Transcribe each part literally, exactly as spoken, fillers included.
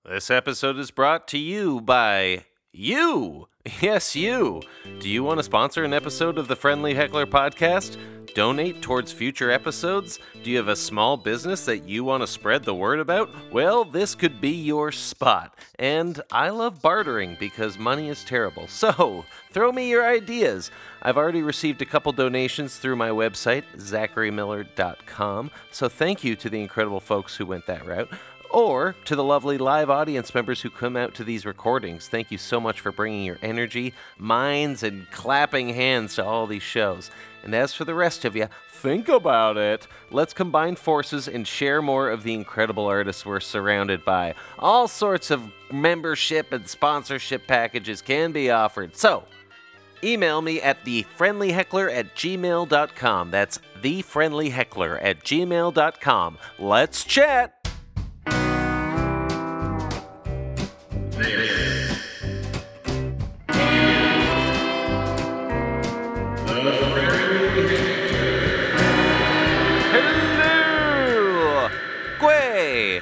This episode is brought to you by you. Yes, you. Do you want to sponsor an episode of the Friendly Heckler podcast? Donate towards future episodes? Do you have a small business that you want to spread the word about? Well, this could be your spot. And I love bartering because money is terrible. So, throw me your ideas. I've already received a couple donations through my website, zachary miller dot com. So thank you to the incredible folks who went that route. Or to the lovely live audience members who come out to these recordings. Thank you so much for bringing your energy, minds, and clapping hands to all these shows. And as for the rest of you, think about it. Let's combine forces and share more of the incredible artists we're surrounded by. All sorts of membership and sponsorship packages can be offered. So, email me at thefriendlyheckler at gmail dot com. That's thefriendlyheckler at gmail dot com. Let's chat! Hello! Gwe!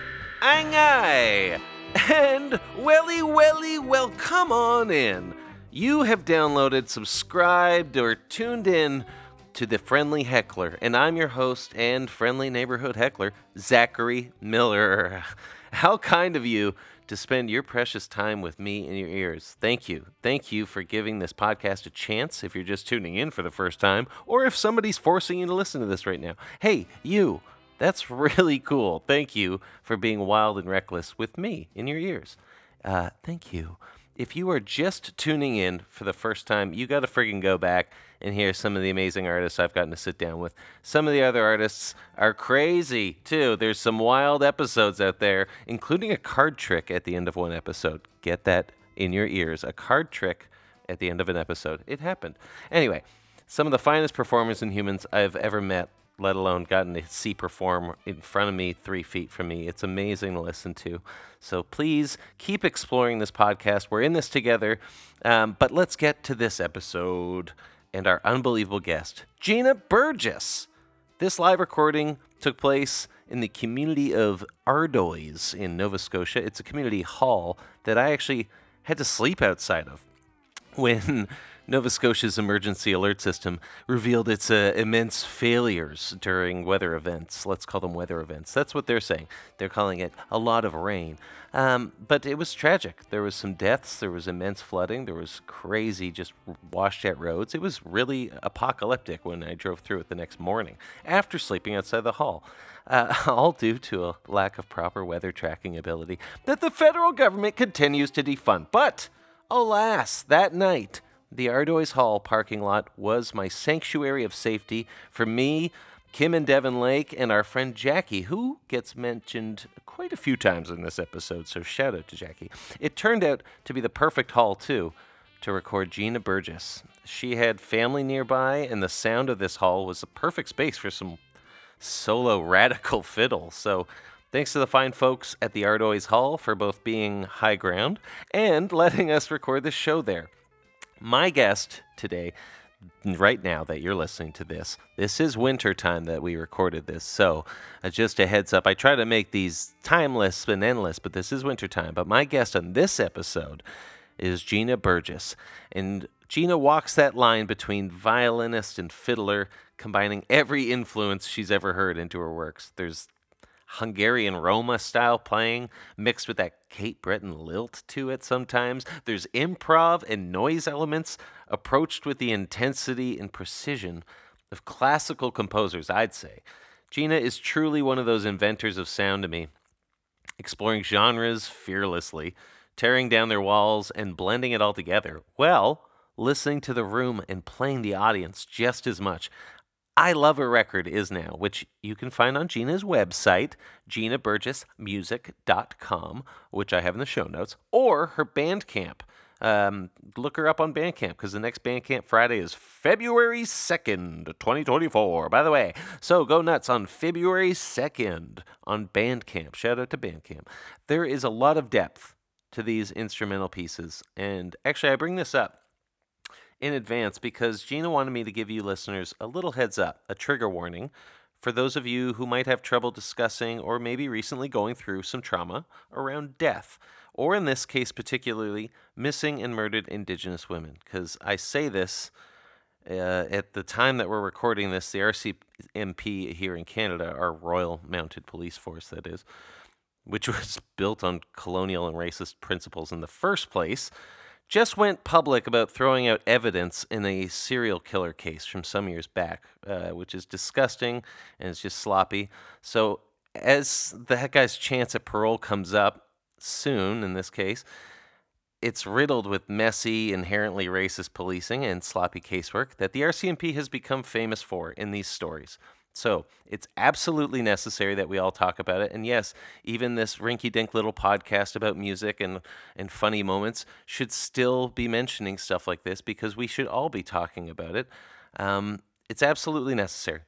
Angai! And welly welly well come on in. You have downloaded, subscribed, or tuned in to The Friendly Heckler, and I'm your host and friendly neighborhood heckler, Zachary Miller. How kind of you to spend your precious time with me in your ears. Thank you. Thank you for giving this podcast a chance if you're just tuning in for the first time, or if somebody's forcing you to listen to this right now. Hey, you, that's really cool. Thank you for being wild and reckless with me in your ears. Uh, thank you. If you are just tuning in for the first time, you got to friggin' go back and hear some of the amazing artists I've gotten to sit down with. Some of the other artists are crazy, too. There's some wild episodes out there, including a card trick at the end of one episode. Get that in your ears. A card trick at the end of an episode. It happened. Anyway, some of the finest performers and humans I've ever met, let alone gotten to see perform in front of me, three feet from me. It's amazing to listen to. So please keep exploring this podcast. We're in this together. Um, but let's get to this episode and our unbelievable guest, Gina Burgess. This live recording took place in the community of Ardoise in Nova Scotia. It's a community hall that I actually had to sleep outside of when Nova Scotia's emergency alert system revealed its uh, immense failures during weather events. Let's call them weather events. That's what they're saying. They're calling it a lot of rain. Um, but it was tragic. There was some deaths. There was immense flooding. There was crazy, just washed out roads. It was really apocalyptic when I drove through it the next morning after sleeping outside the hall. Uh, all due to a lack of proper weather tracking ability that the federal government continues to defund. But, alas, that night, the Ardoise Hall parking lot was my sanctuary of safety for me, Kim and Devin Lake, and our friend Jackie, who gets mentioned quite a few times in this episode, so shout out to Jackie. It turned out to be the perfect hall, too, to record Gina Burgess. She had family nearby, and the sound of this hall was a perfect space for some solo radical fiddle. So thanks to the fine folks at the Ardoise Hall for both being high ground and letting us record this show there. My guest today, right now that you're listening to this, this is winter time that we recorded this, so uh, just a heads up. I try to make these timeless and endless, but this is winter time. But my guest on this episode is Gina Burgess, and Gina walks that line between violinist and fiddler, combining every influence she's ever heard into her works. There's Hungarian Roma style playing mixed with that Kate Breton lilt to it sometimes. There's improv and noise elements approached with the intensity and precision of classical composers, I'd say. Gina is truly one of those inventors of sound to me, exploring genres fearlessly, tearing down their walls and blending it all together. Well, listening to the room and playing the audience just as much. I Love a Record is now, which you can find on Gina's website, gina burgess music dot com, which I have in the show notes, or her Bandcamp. Um, look her up on Bandcamp, because the next Bandcamp Friday is February second, twenty twenty-four. By the way, so go nuts on February second on Bandcamp. Shout out to Bandcamp. There is a lot of depth to these instrumental pieces, and actually I bring this up in advance because Gina wanted me to give you listeners a little heads up, a trigger warning for those of you who might have trouble discussing or maybe recently going through some trauma around death, or in this case particularly, missing and murdered Indigenous women. Because I say this uh, at the time that we're recording this, the R C M P here in Canada, our Royal Mounted Police Force, that is, which was built on colonial and racist principles in the first place, just went public about throwing out evidence in a serial killer case from some years back, uh, which is disgusting and it's just sloppy. So as the guy's chance at parole comes up soon, in this case, it's riddled with messy, inherently racist policing and sloppy casework that the R C M P has become famous for in these stories. So it's absolutely necessary that we all talk about it. And yes, even this rinky-dink little podcast about music and, and funny moments should still be mentioning stuff like this because we should all be talking about it. Um, it's absolutely necessary.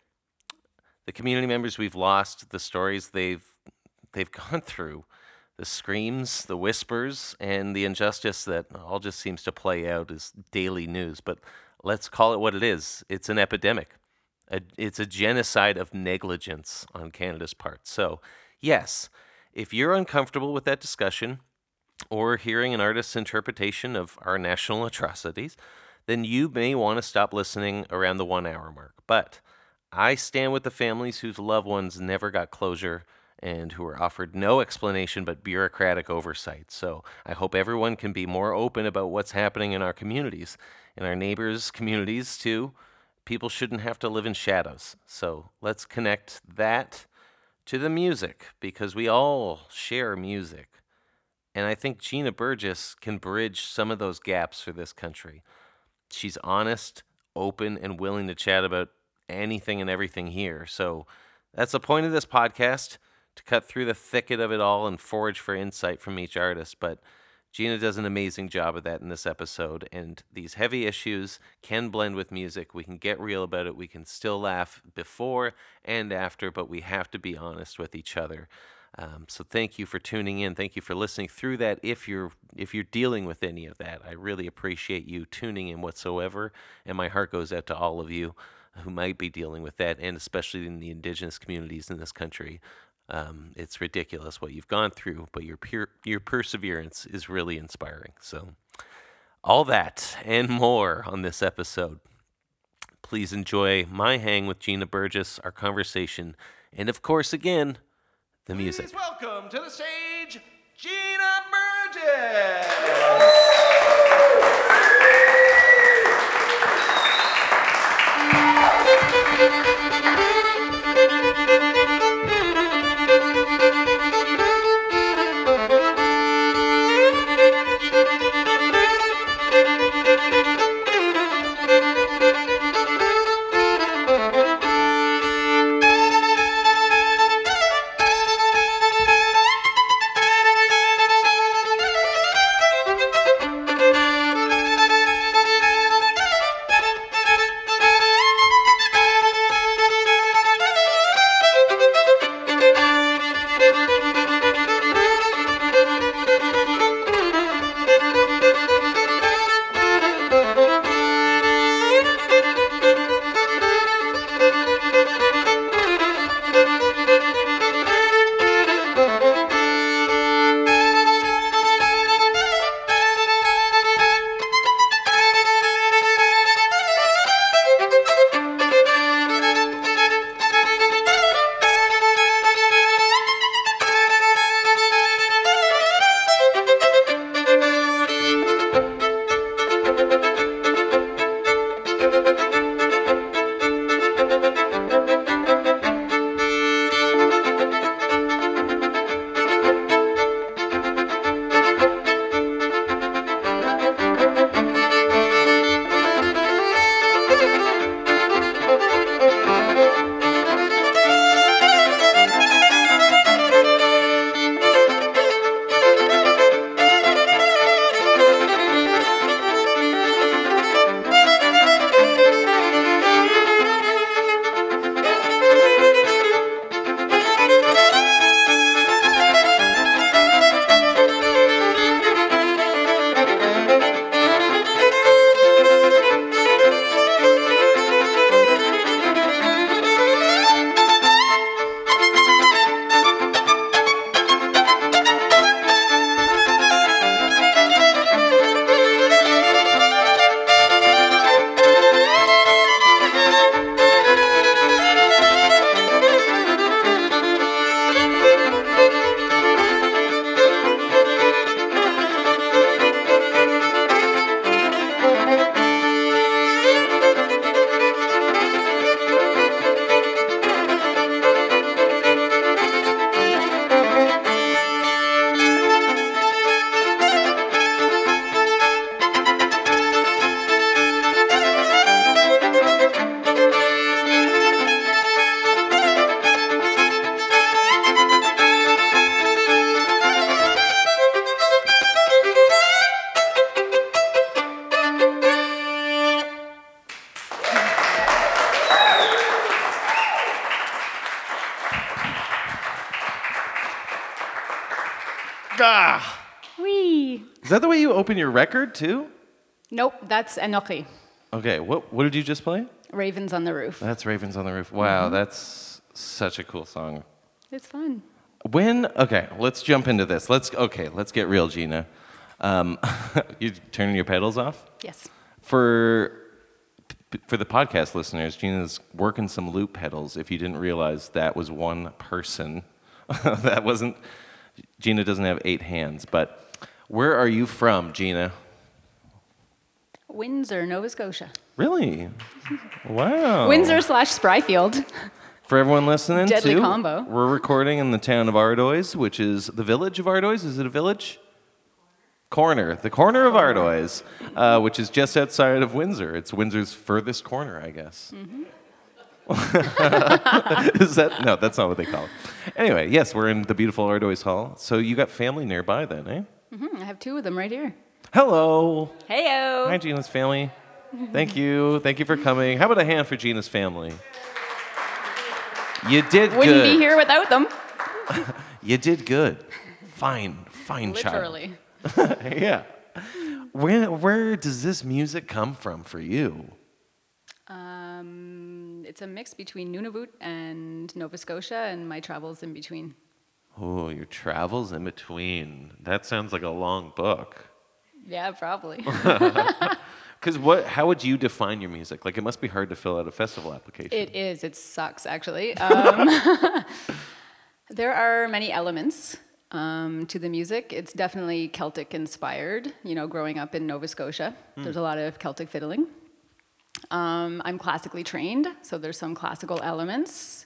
The community members we've lost, the stories they've they've gone through, the screams, the whispers, and the injustice that all just seems to play out is daily news. But let's call it what it is. It's an epidemic. A, it's a genocide of negligence on Canada's part. So, yes, if you're uncomfortable with that discussion or hearing an artist's interpretation of our national atrocities, then you may want to stop listening around the one hour mark. But I stand with the families whose loved ones never got closure and who were offered no explanation but bureaucratic oversight. So I hope everyone can be more open about what's happening in our communities, in our neighbors' communities too. People shouldn't have to live in shadows. So let's connect that to the music, because we all share music. And I think Gina Burgess can bridge some of those gaps for this country. She's honest, open, and willing to chat about anything and everything here. So that's the point of this podcast, to cut through the thicket of it all and forage for insight from each artist. But Gina does an amazing job of that in this episode, and these heavy issues can blend with music. We can get real about it. We can still laugh before and after, but we have to be honest with each other. Um, so thank you for tuning in. Thank you for listening through that. If you're if you're dealing with any of that, I really appreciate you tuning in whatsoever, and my heart goes out to all of you who might be dealing with that, and especially in the Indigenous communities in this country. Um, it's ridiculous what you've gone through, but your per- your perseverance is really inspiring. So all that and more on this episode. Please enjoy my hang with Gina Burgess, our conversation, and of course, again, the music. Please welcome to the stage, Gina Burgess! Yeah. Wee. Is that the way you open your record too? Nope, that's Enochi. Okay, what what did you just play? Ravens on the Roof. That's Ravens on the Roof. Wow, mm-hmm. That's such a cool song. It's fun. When, okay, let's jump into this. Let's, okay, let's get real, Gina. Um, you turning your pedals off? Yes. For for the podcast listeners, Gina's working some loop pedals. If you didn't realize that was one person. That wasn't, Gina doesn't have eight hands, but where are you from, Gina? Windsor, Nova Scotia. Really? Wow. Windsor slash Spryfield. For everyone listening, Deadly too, combo. We're recording in the town of Ardoise, which is the village of Ardoise. Is it a village? Corner. The corner of Ardoise, uh, which is just outside of Windsor. It's Windsor's furthest corner, I guess. Mm-hmm. Is that? No, that's not what they call it. Anyway, yes, we're in the beautiful Ardoise Hall. So you got family nearby then, eh? Mm-hmm. I have two of them right here. Hello. Heyo. Hi, Gina's family. Thank you. Thank you for coming. How about a hand for Gina's family? You did Wouldn't good. be here without them. You did good. Fine, fine Literally. child. Yeah. Where where does this music come from for you? Um, it's a mix between Nunavut and Nova Scotia, and my travels in between. Oh, your travels in between. That sounds like a long book. Yeah, probably. Because what? How would you define your music? Like, it must be hard to fill out a festival application. It is. It sucks, actually. Um, there are many elements um, to the music. It's definitely Celtic inspired. You know, growing up in Nova Scotia, mm. there's a lot of Celtic fiddling. Um, I'm classically trained, so there's some classical elements.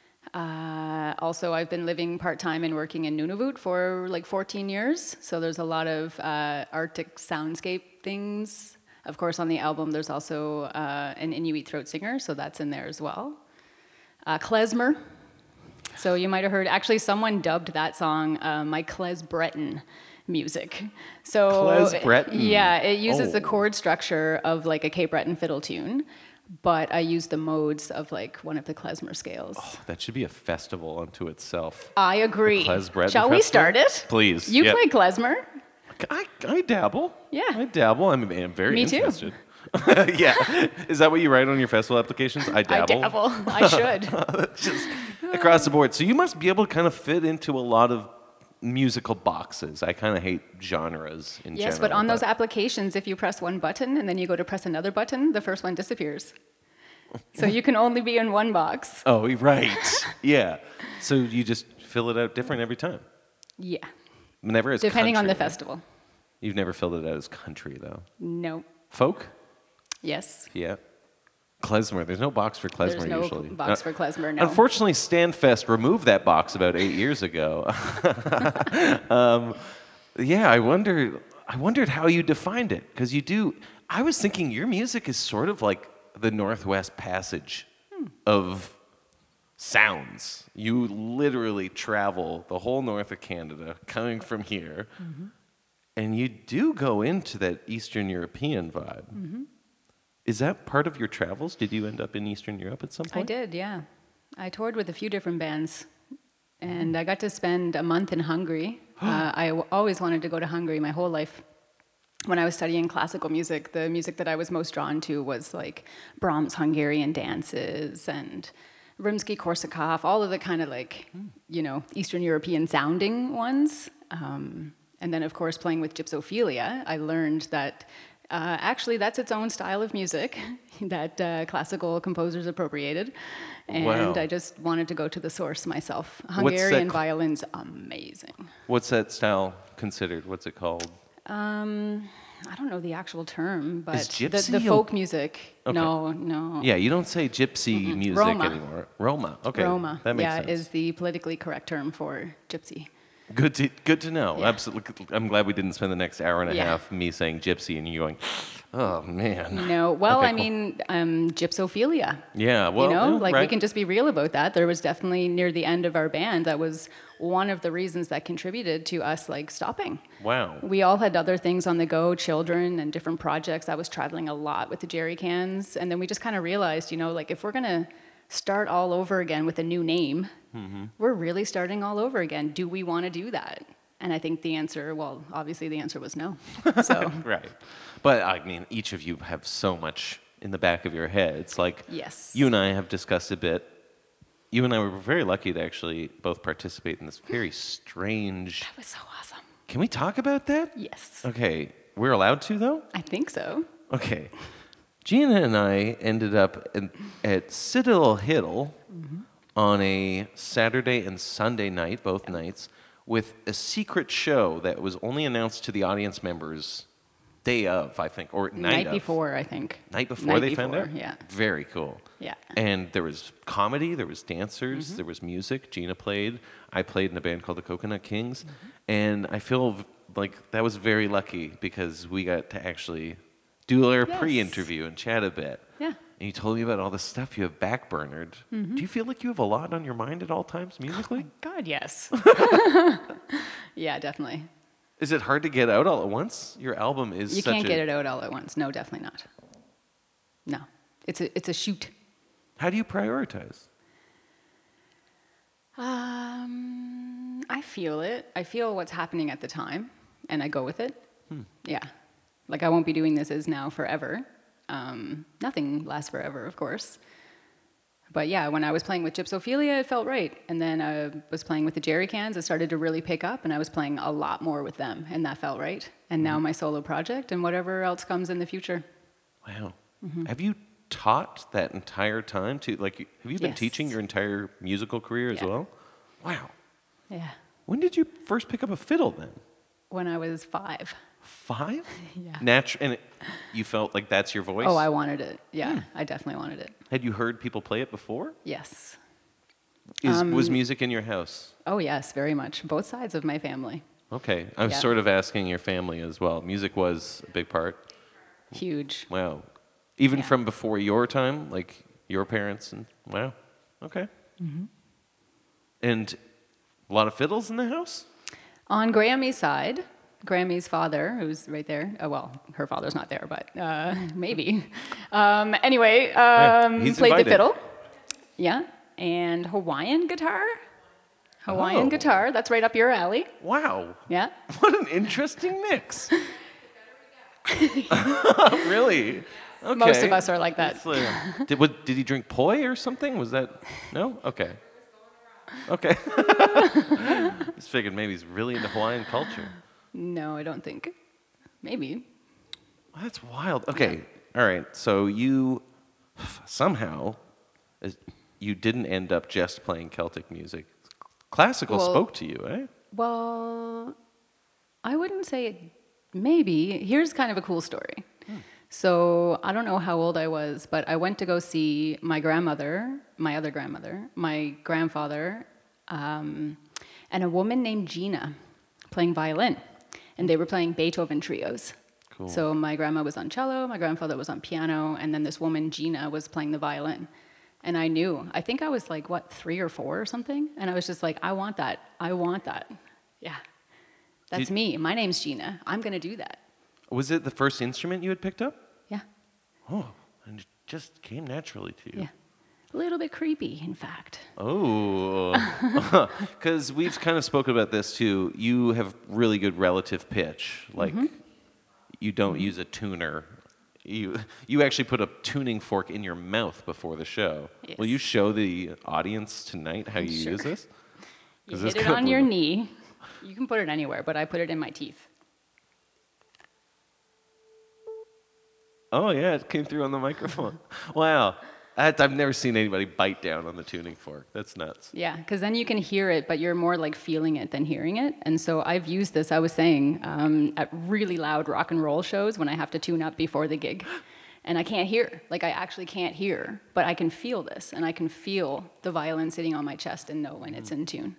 Uh, also, I've been living part-time and working in Nunavut for like fourteen years, so there's a lot of uh, Arctic soundscape things. Of course, on the album, there's also uh, an Inuit throat singer, so that's in there as well. Uh, klezmer. So you might have heard, actually, someone dubbed that song uh, my Kles Breton music. So Kles Breton? Yeah, it uses oh. the chord structure of like a Cape Breton fiddle tune, but I use the modes of like one of the klezmer scales. Oh, that should be a festival unto itself. I agree. Kles Breton Shall festival? we start it? Please. You yep. play klezmer? I, I dabble. Yeah. I dabble. I'm, I'm very Me too. interested. Yeah. Is that what you write on your festival applications? I dabble. I dabble. I should. Just across the board. So you must be able to kind of fit into a lot of musical boxes. I kind of hate genres in yes, general. but on those applications, if you press one button and then you go to press another button, the first one disappears. So you can only be in one box. Oh, right. Yeah. So you just fill it out different every time. Yeah. Never as Depending country, on the right? festival. You've never filled it out as country, though. No. Folk? Yes. Yeah. Klezmer. There's no box for klezmer There's no usually. box Uh, for klezmer, no. Unfortunately, Stanfest removed that box about eight years ago. um, yeah, I wonder. I wondered how you defined it, because you do. I was thinking your music is sort of like the Northwest Passage hmm. of sounds. You literally travel the whole north of Canada, coming from here, mm-hmm. and you do go into that Eastern European vibe. Mm-hmm. Is that part of your travels? Did you end up in Eastern Europe at some point? I did, yeah. I toured with a few different bands, and I got to spend a month in Hungary. uh, I w- always wanted to go to Hungary my whole life. When I was studying classical music, the music that I was most drawn to was like Brahms' Hungarian dances and Rimsky-Korsakov, all of the kind of like, you know, Eastern European sounding ones. Um, and then, of course, playing with Gypsophilia, I learned that uh, actually that's its own style of music that uh, classical composers appropriated. And wow. I just wanted to go to the source myself. Hungarian cl- violin's amazing. What's that style considered? What's it called? Um, I don't know the actual term, but Is gypsy the, the folk music. Okay. No, no. Yeah, you don't say gypsy Mm-mm. music Roma. anymore. Roma. Okay. Roma. That makes yeah, sense. is the politically correct term for gypsy. Good to good to know. Yeah. Absolutely. I'm glad we didn't spend the next hour and a Yeah. half me saying gypsy and you going, oh man. No, well, Okay, I cool. mean, um, gypsophilia. Yeah, well, you know, yeah, like right. we can just be real about that. There was definitely near the end of our band, that was one of the reasons that contributed to us like stopping. Wow. We all had other things on the go, children and different projects. I was traveling a lot with the jerry cans, and then we just kind of realized, you know, like if we're gonna start all over again with a new name, mm-hmm. we're really starting all over again. Do we want to do that? And I think the answer, well, obviously the answer was no. So Right. But I mean, each of you have so much in the back of your head. It's like yes. you and I have discussed a bit. You and I were very lucky to actually both participate in this very strange. That was so awesome. Can we talk about that? Yes. Okay. We're allowed to, though? I think so. Okay. Gina and I ended up in, at Citadel Hill mm-hmm. on a Saturday and Sunday night, both yep. nights, with a secret show that was only announced to the audience members day of, I think, or night, night of. before, I think. Night before night they before, found out? Yeah. Very cool. Yeah. And there was comedy, there was dancers, mm-hmm. there was music. Gina played. I played in a band called the Coconut Kings. Mm-hmm. And I feel like that was very lucky because we got to actually do our yes. pre-interview and chat a bit. Yeah. And you told me about all the stuff you have backburnered. Mm-hmm. Do you feel like you have a lot on your mind at all times musically? Oh God, yes. Yeah, definitely. Is it hard to get out all at once? Your album is You such can't a... get it out all at once. No, definitely not. No. It's a, it's a shoot. How do you prioritize? Um, I feel it. I feel what's happening at the time, and I go with it. Hmm. Yeah. Like, I won't be doing this as now forever. Um, nothing lasts forever, of course. But yeah, when I was playing with Gypsophilia, it felt right. And then I was playing with the Jerry Cans, it started to really pick up, and I was playing a lot more with them, and that felt right. And now my solo project and whatever else comes in the future. Wow. Mm-hmm. Have you taught that entire time to, like, have you been yes. teaching your entire musical career as yeah. well? Wow. Yeah. When did you first pick up a fiddle then? When I was five. Five? Yeah. Natu- and it, you felt like that's your voice? Oh, I wanted it. Yeah, Hmm. I definitely wanted it. Had you heard people play it before? Yes. Is, Um, was music in your house? Oh, yes, very much. Both sides of my family. Okay. I was Yeah. sort of asking your family as well. Music was a big part. Huge. Wow. Even Yeah. from before your time, like your parents and wow. Okay. Mm-hmm. And a lot of fiddles in the house? On Grammy's side, Grammy's father, who's right there, oh, well, her father's not there, but uh, maybe. Um, anyway, um, he's played invited. the fiddle. Yeah. And Hawaiian guitar. Hawaiian Oh. guitar, that's right up your alley. Wow. Yeah. What an interesting mix. Really? Okay. Most of us are like that. It's like- did, what, did he drink poi or something? Was that, no? Okay. Okay. Just figured maybe he's really into Hawaiian culture. No, I don't think. Maybe. Well, that's wild. Okay. All right. So you somehow, as- you didn't end up just playing Celtic music. Classical Well- spoke to you, eh? Well, I wouldn't say it, maybe. Here's kind of a cool story. Hmm. So I don't know how old I was, but I went to go see my grandmother, my other grandmother, my grandfather, um, and a woman named Gina playing violin. And they were playing Beethoven trios. Cool. So my grandma was on cello, my grandfather was on piano, and then this woman, Gina, was playing the violin. And I knew, I think I was like, what, three or four or something? And I was just like, I want that. I want that. Yeah. That's Did- me. My name's Gina. I'm going to do that. Was it the first instrument you had picked up? Yeah. Oh, and it just came naturally to you. Yeah. A little bit creepy, in fact. Oh, because we've kind of spoken about this too. You have really good relative pitch. Like, Mm-hmm. you don't use a tuner. You you actually put a tuning fork in your mouth before the show. Yes. Will you show the audience tonight how you Sure. use this? You 'Cause this hit it could on your be- knee. You can put it anywhere, but I put it in my teeth. Oh yeah, it came through on the microphone. Wow, That- I've never seen anybody bite down on the tuning fork. That's nuts. Yeah, because then you can hear it, but you're more like feeling it than hearing it. And so I've used this, I was saying, um, at really loud rock and roll shows when I have to tune up before the gig. And I can't hear. Like, I actually can't hear, but I can feel this. And I can feel the violin sitting on my chest and know when it's in tune.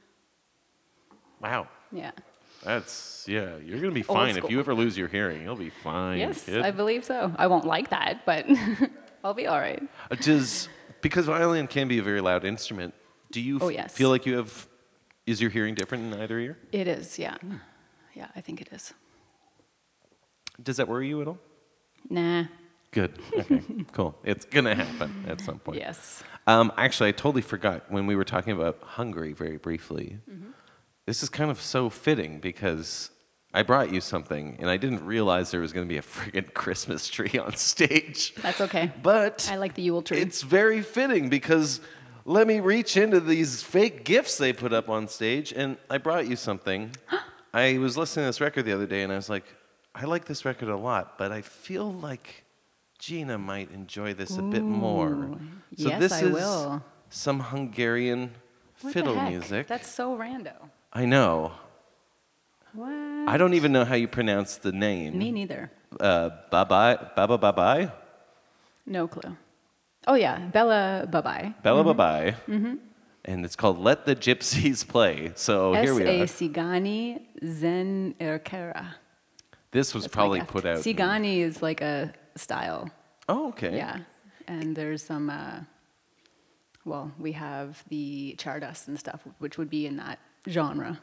Wow. Yeah. That's, yeah, you're going to be Old fine. If school. you ever lose your hearing, you'll be fine. Yes, kid. I believe so. I won't like that, but I'll be all right. Uh, Does, because violin can be a very loud instrument, do you Oh, f- yes. feel like you have, is your hearing different in either ear? It is, yeah. Yeah, I think it is. Does that worry you at all? Nah. Good. Okay, cool. It's going to happen at some point. Yes. Um, actually, I totally forgot when we were talking about Hungary very briefly. Mm-hmm. this is kind of so fitting because I brought you something, and I didn't realize there was going to be a friggin' Christmas tree on stage. That's okay. But I like the Yule tree. It's very fitting because let me reach into these fake gifts they put up on stage, and I brought you something. I was listening to this record the other day, and I was like, I like this record a lot, but I feel like Gina might enjoy this a Ooh. bit more. So Yes, this I is will. some Hungarian What fiddle the heck? music. That's so rando. I know. What? I don't even know how you pronounce the name. Me neither. Uh, bye-bye, baba bye-bye? No clue. Oh yeah, Bella Bye Bye. Bella bye-bye. Mm-hmm. And it's called Let the Gypsies Play. So here we are. S A Cigani Zen Erkera. This was That's my probably gift. put out. in- Cigani is like a style. Oh, okay. Yeah. And there's some, uh, well, we have the Chardas and stuff, which would be in that genre.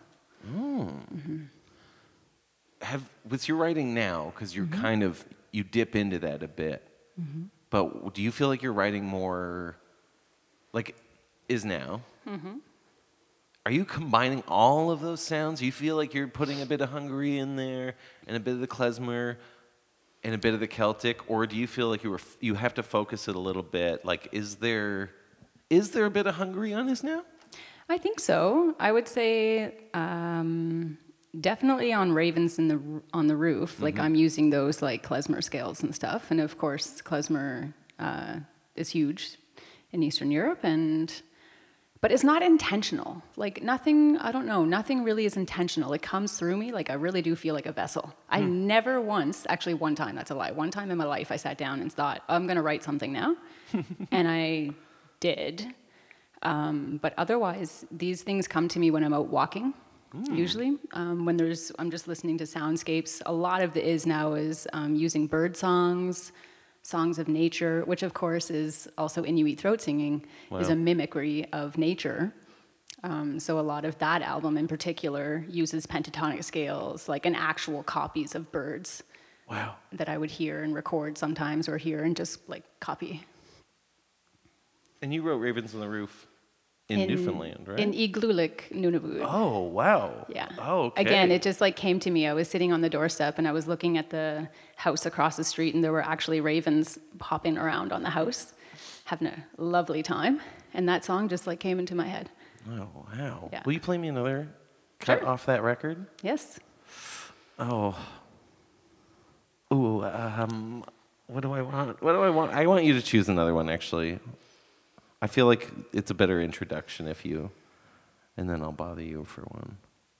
Have with your writing now, because you're Mm-hmm. kind of you dip into that a bit. But do you feel like you're writing more, like, is now? Mm-hmm. Are you combining all of those sounds? You feel like you're putting a bit of Hungary in there, and a bit of the klezmer, and a bit of the Celtic, or do you feel like you were you have to focus it a little bit? Like, is there is there a bit of Hungary on this now? I think so. I would say um, definitely on Ravens in the on the Roof. Mm-hmm. Like I'm using those like klezmer scales and stuff, and of course klezmer uh, is huge in Eastern Europe, and but it's not intentional. Like nothing. I don't know. Nothing really is intentional. It comes through me. Like I really do feel like a vessel. I never once, actually, one time. That's a lie. One time in my life, I sat down and thought, I'm going to write something now, and I did. Um, but otherwise, these things come to me when I'm out walking, usually. Um, when there's, I'm just listening to soundscapes. A lot of the is now is um, using bird songs, songs of nature, which of course is also Inuit throat singing, is Wow. a mimicry of nature. Um, so a lot of that album in particular uses pentatonic scales, like an actual copies of birds Wow. that I would hear and record sometimes, or hear and just like copy. And you wrote Ravens on the Roof in, Newfoundland, right? In Igloolik, Nunavut. Oh, wow. Yeah. Oh, okay. Again, it just like came to me. I was sitting on the doorstep and I was looking at the house across the street, and there were actually ravens hopping around on the house, having a lovely time. And that song just like came into my head. Oh, wow. Yeah. Will you play me another cut Sure. off that record? Yes. Oh. Ooh, um, what do I want? What do I want? I want you to choose another one, actually. I feel like it's a better introduction if you, and then I'll bother you for one.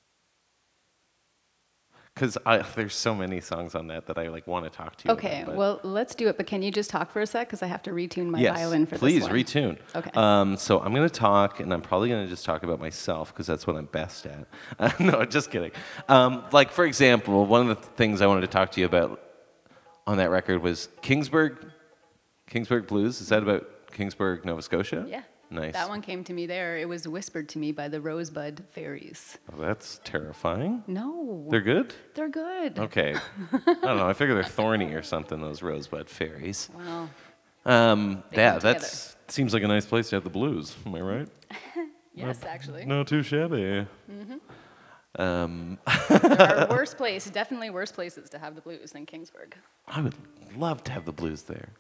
Because there's so many songs on that that I like want to talk to you Okay. about. but- Well, let's do it. But can you just talk for a sec? Because I have to retune my yes, violin for please this one. retune. Okay. Um, so I'm going to talk, and I'm probably going to just talk about myself because that's what I'm best at. Uh, no, just kidding. Um, like, for example, one of the things I wanted to talk to you about on that record was Kingsburg, Kingsburg Blues. Is that about Kingsburg, Nova Scotia? Yeah. Nice. That one came to me there. It was whispered to me by the Rosebud Fairies. Oh, that's terrifying. No. They're good? They're good. Okay. I don't know. I figure they're thorny or something, those Rosebud Fairies. Wow. Um, They yeah, come that seems like a nice place to have the blues. Am I right? Yes, actually. Not too shabby. Um, There are worse places, definitely worse places to have the blues than Kingsburg. I would love to have the blues there.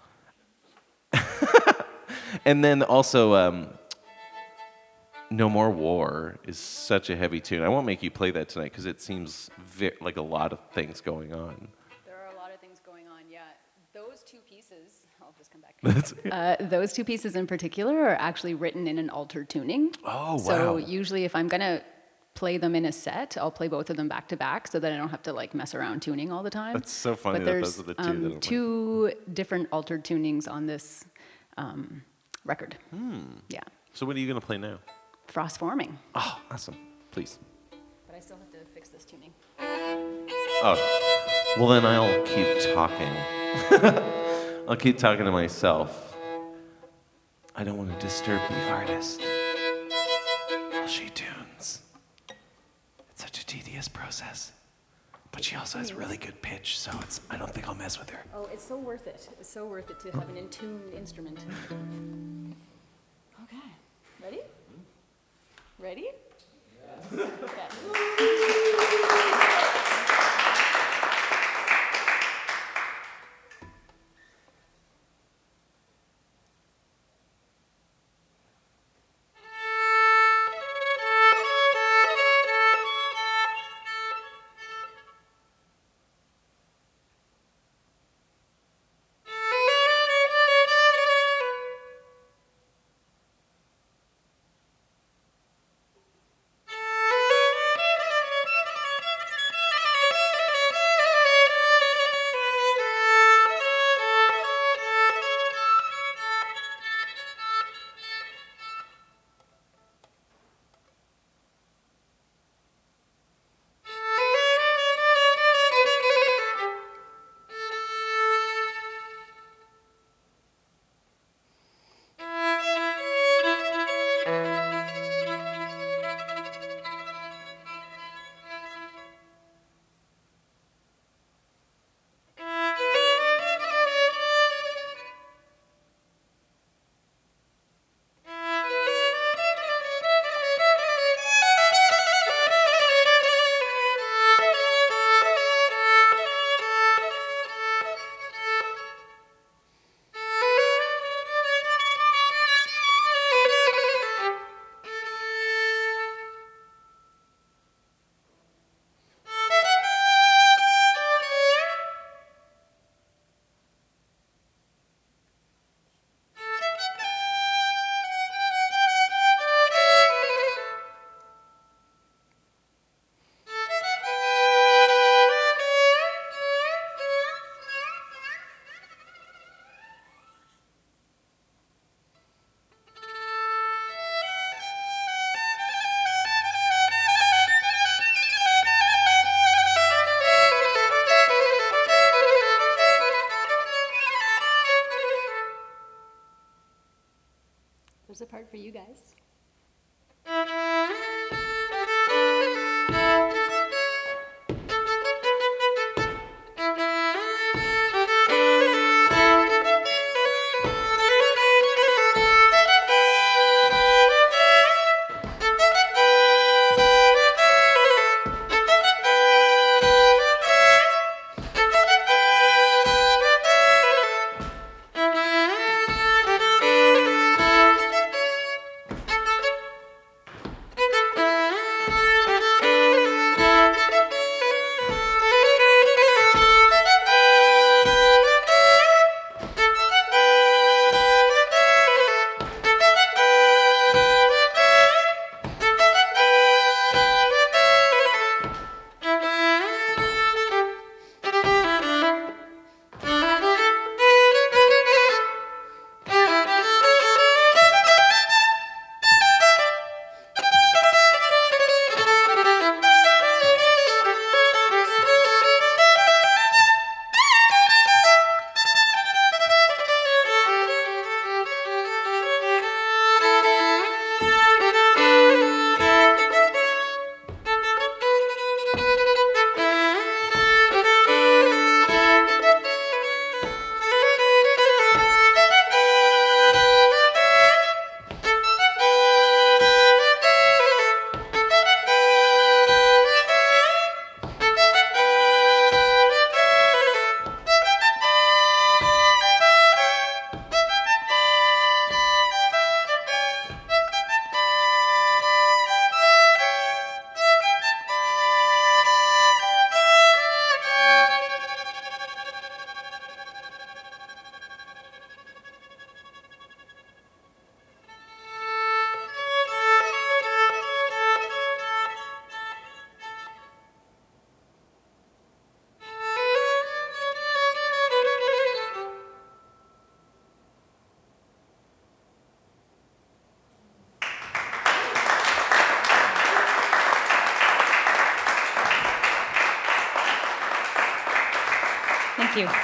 And then also, um, No More War is such a heavy tune. I won't make you play that tonight because it seems ve- like a lot of things going on. There are a lot of things going on, yeah. Those two pieces, I'll just come back. That's, Uh, those two pieces in particular are actually written in an altered tuning. Oh, So wow. usually if I'm going to play them in a set, I'll play both of them back to back so that I don't have to like mess around tuning all the time. That's so funny But that there's those are the two um, that I'm like- two different altered tunings on this um, record. Hmm. Yeah. so what are you going to play now? Frost Forming. Oh, awesome. Please. But I still have to fix this tuning. Oh, well then I'll keep talking. I'll keep talking to myself. I don't want to disturb the artist while she tunes. It's such a tedious process. But she also has really good pitch, so it's I don't think I'll mess with her. Oh, it's so worth it. It's so worth it to have an in-tune instrument. Okay. Ready? Ready? There's a part for you guys. Thank you.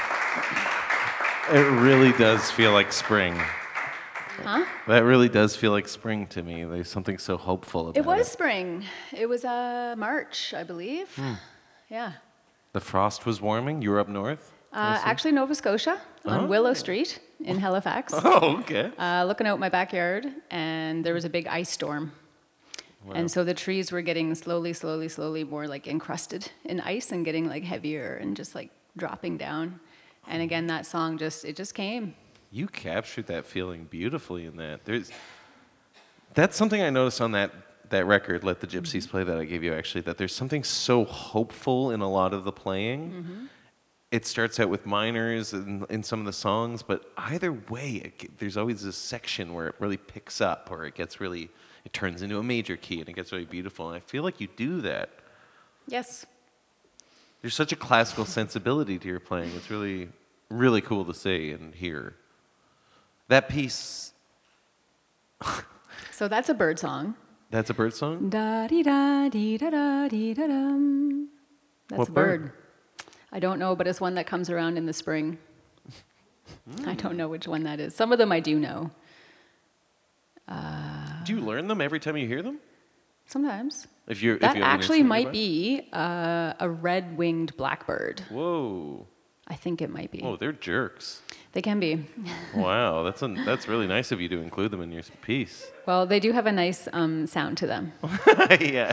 It really does feel like spring. Huh? That really does feel like spring to me. There's something so hopeful about it. It was spring. It was uh, March, I believe. Hmm. Yeah. The frost was warming. You were up north? Uh, actually, Nova Scotia, on Oh. Willow Street in Halifax. Oh, okay. Uh, looking out my backyard, and there was a big ice storm. And so the trees were getting slowly, slowly, slowly more like encrusted in ice and getting like heavier and just like dropping down. And again, that song just, it just came. You captured that feeling beautifully in that. There's, that's something I noticed on that, that record, Let the Gypsies mm-hmm. Play, that I gave you actually, that there's something so hopeful in a lot of the playing. Mm-hmm. It starts out with minors in, in some of the songs, but either way, it, there's always this section where it really picks up, or it gets really, it turns into a major key, and it gets really beautiful. And I feel like you do that. Yes. There's such a classical sensibility to your playing. It's really, really cool to see and hear. That piece. So that's a bird song. That's a bird song? Da dee da dee da da dee da dum. That's what a bird. bird? I don't know, but it's one that comes around in the spring. Mm. I don't know which one that is. Some of them I do know. Uh, do you learn them every time you hear them? Sometimes. If you're, that if you have actually might nearby? be uh, a red-winged blackbird. Whoa. I think it might be. Oh, they're jerks. They can be. Wow, that's a, that's really nice of you to include them in your piece. Well, they do have a nice um, sound to them. Yeah.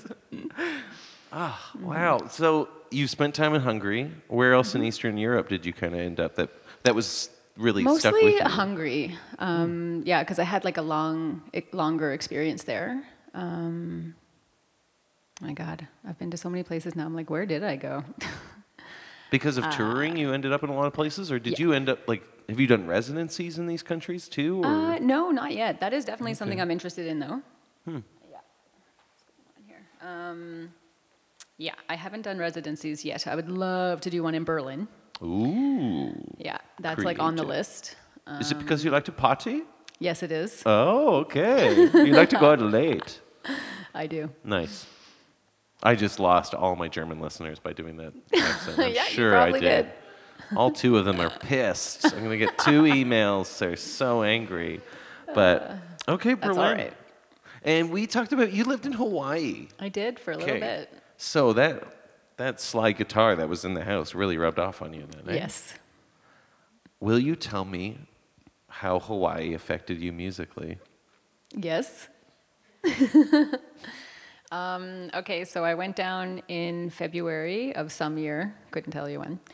Ah, wow. So you spent time in Hungary. Where else in Eastern Europe did you kind of end up that that was really stuck with you? Mostly Hungary. Um, yeah, because I had like a long, longer experience there. Um, my God, I've been to so many places now. I'm like, where did I go? Because of touring, uh, you ended up in a lot of places, or did yeah. you end up like? Have you done residencies in these countries too? Or? Uh, no, not yet. That is definitely okay. something I'm interested in, though. Hmm. Yeah. What's going on here? Um, yeah, I haven't done residencies yet. I would love to do one in Berlin. Ooh. Yeah, that's creative. Like on the list. Um, is it because you like to party? Yes, it is. Oh, okay. You like to go out late. I do. Nice. I just lost all my German listeners by doing that accent. I'm yeah, sure you I probably did. did. All two of them are pissed. I'm going to get two emails. They're so angry. But, okay, Berlin. That's all right. And we talked about, you lived in Hawaii. I did for a little bit. So that that slide guitar that was in the house really rubbed off on you then, eh? Yes. Will you tell me how Hawaii affected you musically? Yes. um, okay, so I went down in February of some year. Couldn't tell you when.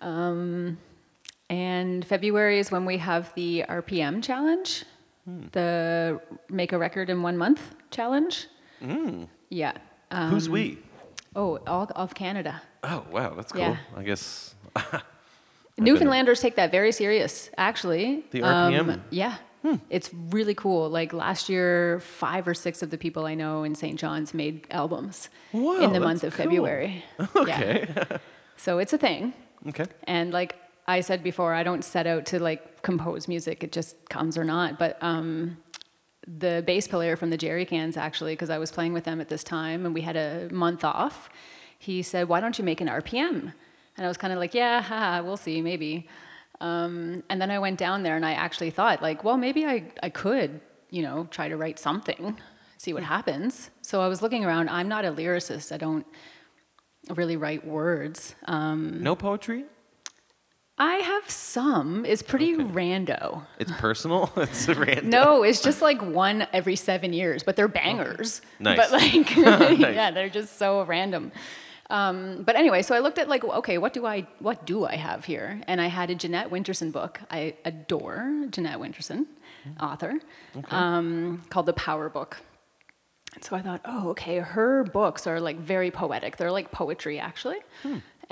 Um, and February is when we have the R P M challenge, hmm. the Make a Record in One Month challenge. Mm. Yeah. Um, Who's we? Oh, all of Canada. Oh, wow, that's cool. Yeah. I guess. Newfoundlanders take that very serious, actually. The R P M? Um, yeah. Hmm. It's really cool. Like last year, five or six of the people I know in Saint John's made albums wow, in the month of cool. February. Okay. Yeah. So it's a thing. Okay. And like I said before, I don't set out to like compose music. It just comes or not. But um, the bass player from the Jerry Cans, actually, because I was playing with them at this time and we had a month off, he said, why don't you make an R P M? And I was kind of like, yeah, haha, we'll see, maybe. Um, and then I went down there and I actually thought like, well, maybe I, I could, you know, try to write something, see what happens. So I was looking around. I'm not a lyricist. I don't really write words. Um, no poetry? I have some. It's pretty okay. rando. It's personal? It's rando? No, it's just like one every seven years, but they're bangers. Oh, nice. But like, nice. yeah, they're just so random. Um, but anyway, so I looked at like, okay, what do I what do I have here? And I had a Jeanette Winterson book. I adore Jeanette Winterson, mm-hmm. author, okay. um, called The Power Book. And so I thought, oh, okay, her books are like very poetic. They're like poetry, actually. Hmm.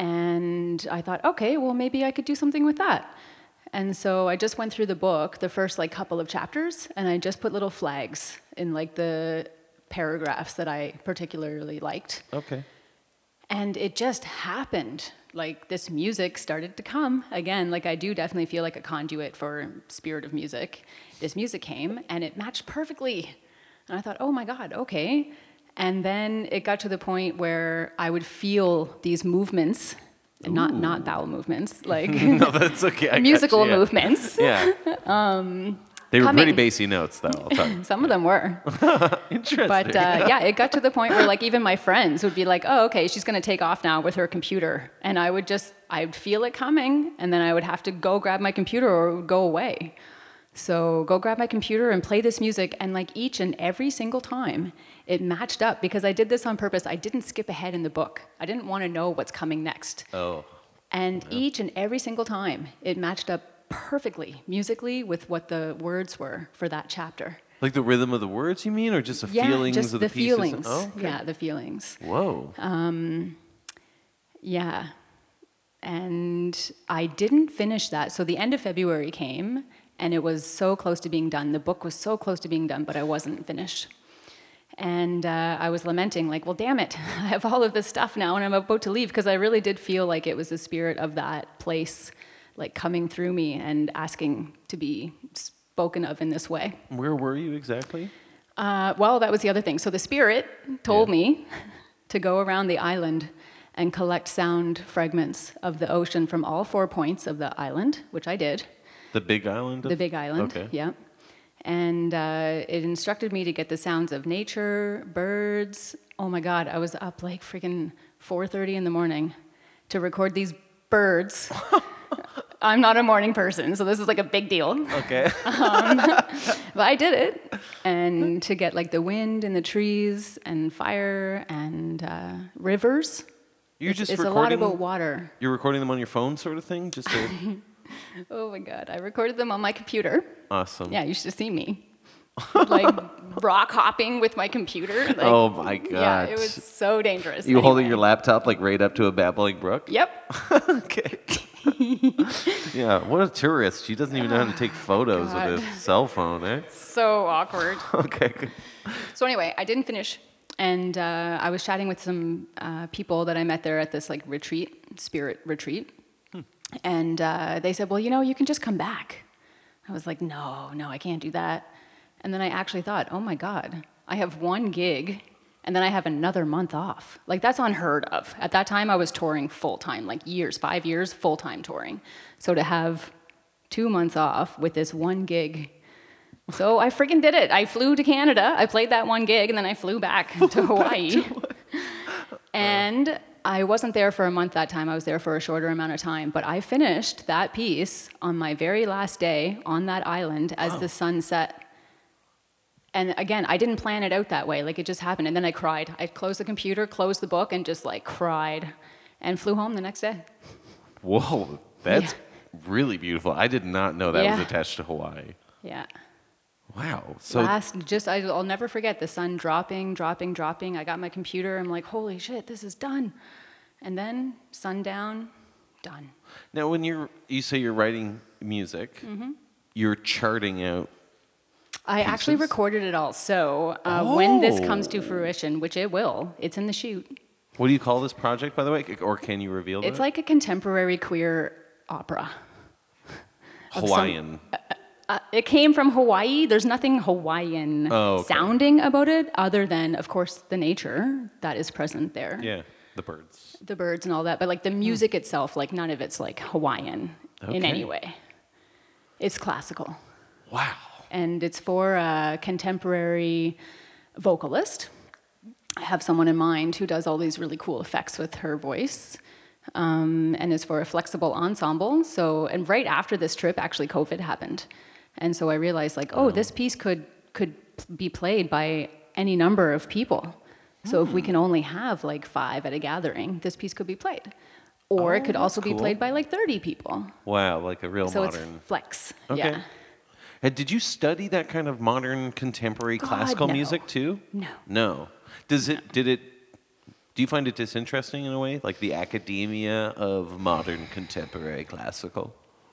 And I thought, okay, well, maybe I could do something with that. And so I just went through the book, the first like couple of chapters, and I just put little flags in like the paragraphs that I particularly liked. Okay. And it just happened. Like this music started to come again. Like I do definitely feel like a conduit for spirit of music. This music came and it matched perfectly. And I thought, oh my God, okay. And then it got to the point where I would feel these movements, and not not bowel movements, like no, that's okay. I musical got you, yeah. movements. Yeah. um, they were coming. pretty bassy notes, though. I'll tell you. Some of them were. Interesting. But uh, yeah, it got to the point where like even my friends would be like, "Oh, okay, she's gonna take off now with her computer," and I would just, I'd feel it coming, and then I would have to go grab my computer or it would go away. So go grab my computer and play this music. And like each and every single time, it matched up because I did this on purpose. I didn't skip ahead in the book. I didn't want to know what's coming next. Oh. And Yeah. each and every single time, it matched up perfectly musically with what the words were for that chapter. Like the rhythm of the words, you mean, or just the Yeah, feelings just of the the, pieces? feelings. Oh, okay. Yeah, the feelings. Whoa. Yeah. And I didn't finish that. So the end of February came, and it was so close to being done. The book was so close to being done, but I wasn't finished. And uh, I was lamenting, like, well, damn it, I have all of this stuff now, and I'm about to leave, because I really did feel like it was the spirit of that place, like, coming through me and asking to be spoken of in this way. Where were you exactly? Uh, well, that was the other thing. So the spirit told Yeah. me to go around the island and collect sound fragments of the ocean from all four points of the island, which I did. The Big Island? Of- The Big Island, Okay. yeah. And uh, it instructed me to get the sounds of nature, birds. Oh my God, I was up like freaking four thirty in the morning to record these birds. I'm not a morning person, so this is like a big deal. Okay. But I did it, and to get like the wind in the trees and fire and uh, rivers. You're it's, just it's a recording. lot about water. You're recording them on your phone, sort of thing, just to. Oh my God, I recorded them on my computer. Awesome. Yeah, you should see me. Like rock hopping with my computer. Like, Oh my Yeah, God. it was so dangerous. You holding Anyway. your laptop like right up to a babbling brook? Yep. Okay. Yeah, what a tourist. She doesn't even know how to take photos God. with a cell phone, eh? So awkward. Okay, good. So anyway, I didn't finish, and uh, I was chatting with some uh, people that I met there at this like retreat, spirit retreat, hmm. and uh, they said, "Well, you know, you can just come back." I was like, "No, no, I can't do that." And then I actually thought, "Oh my God, I have one gig, and then I have another month off. Like that's unheard of." At that time, I was touring full time, like years, five years, full time touring. So to have two months off with this one gig. So I freaking did it. I flew to Canada. I played that one gig, and then I flew back to Hawaii. And I wasn't there for a month that time. I was there for a shorter amount of time. But I finished that piece on my very last day on that island as Wow. the sun set. And again, I didn't plan it out that way. Like, it just happened. And then I cried. I closed the computer, closed the book, and just, like, cried. And flew home the next day. Whoa, that's Yeah. really beautiful. I did not know that Yeah. was attached to Hawaii. Yeah. Wow. So Last, just, I, I'll never forget the sun dropping, dropping, dropping. I got my computer. I'm like, holy shit, this is done. And then sundown, done. now, when you're you say you're writing music, Mm-hmm. you're charting out. I actually Pieces? recorded it all. So uh, when this comes to Oh. fruition, which it will, it's in the chute. What do you call this project, by the way? Or can you reveal It's that? like a contemporary queer opera. of some- Hawaiian. Uh, it came from Hawaii. There's nothing Hawaiian Oh, okay. sounding about it other than, of course, the nature that is present there. Yeah, the birds. The birds and all that. But like the music itself, like none of it's like Hawaiian in Okay. any way. It's classical. Wow. And it's for a contemporary vocalist. I have someone in mind who does all these really cool effects with her voice. Um, and is for a flexible ensemble. So, and right after this trip, actually, COVID happened. And so I realized, like, oh, this piece could could be played by any number of people. So if we can only have like five at a gathering, this piece could be played. Or Oh, it could also that's be cool. played by like thirty people. Wow, like a real So modern. it's flex. Okay. Yeah. And did you study that kind of modern contemporary God, classical no. music too? No. No. Does it? Did it? Do you find it disinteresting in a way, like the academia of modern contemporary classical?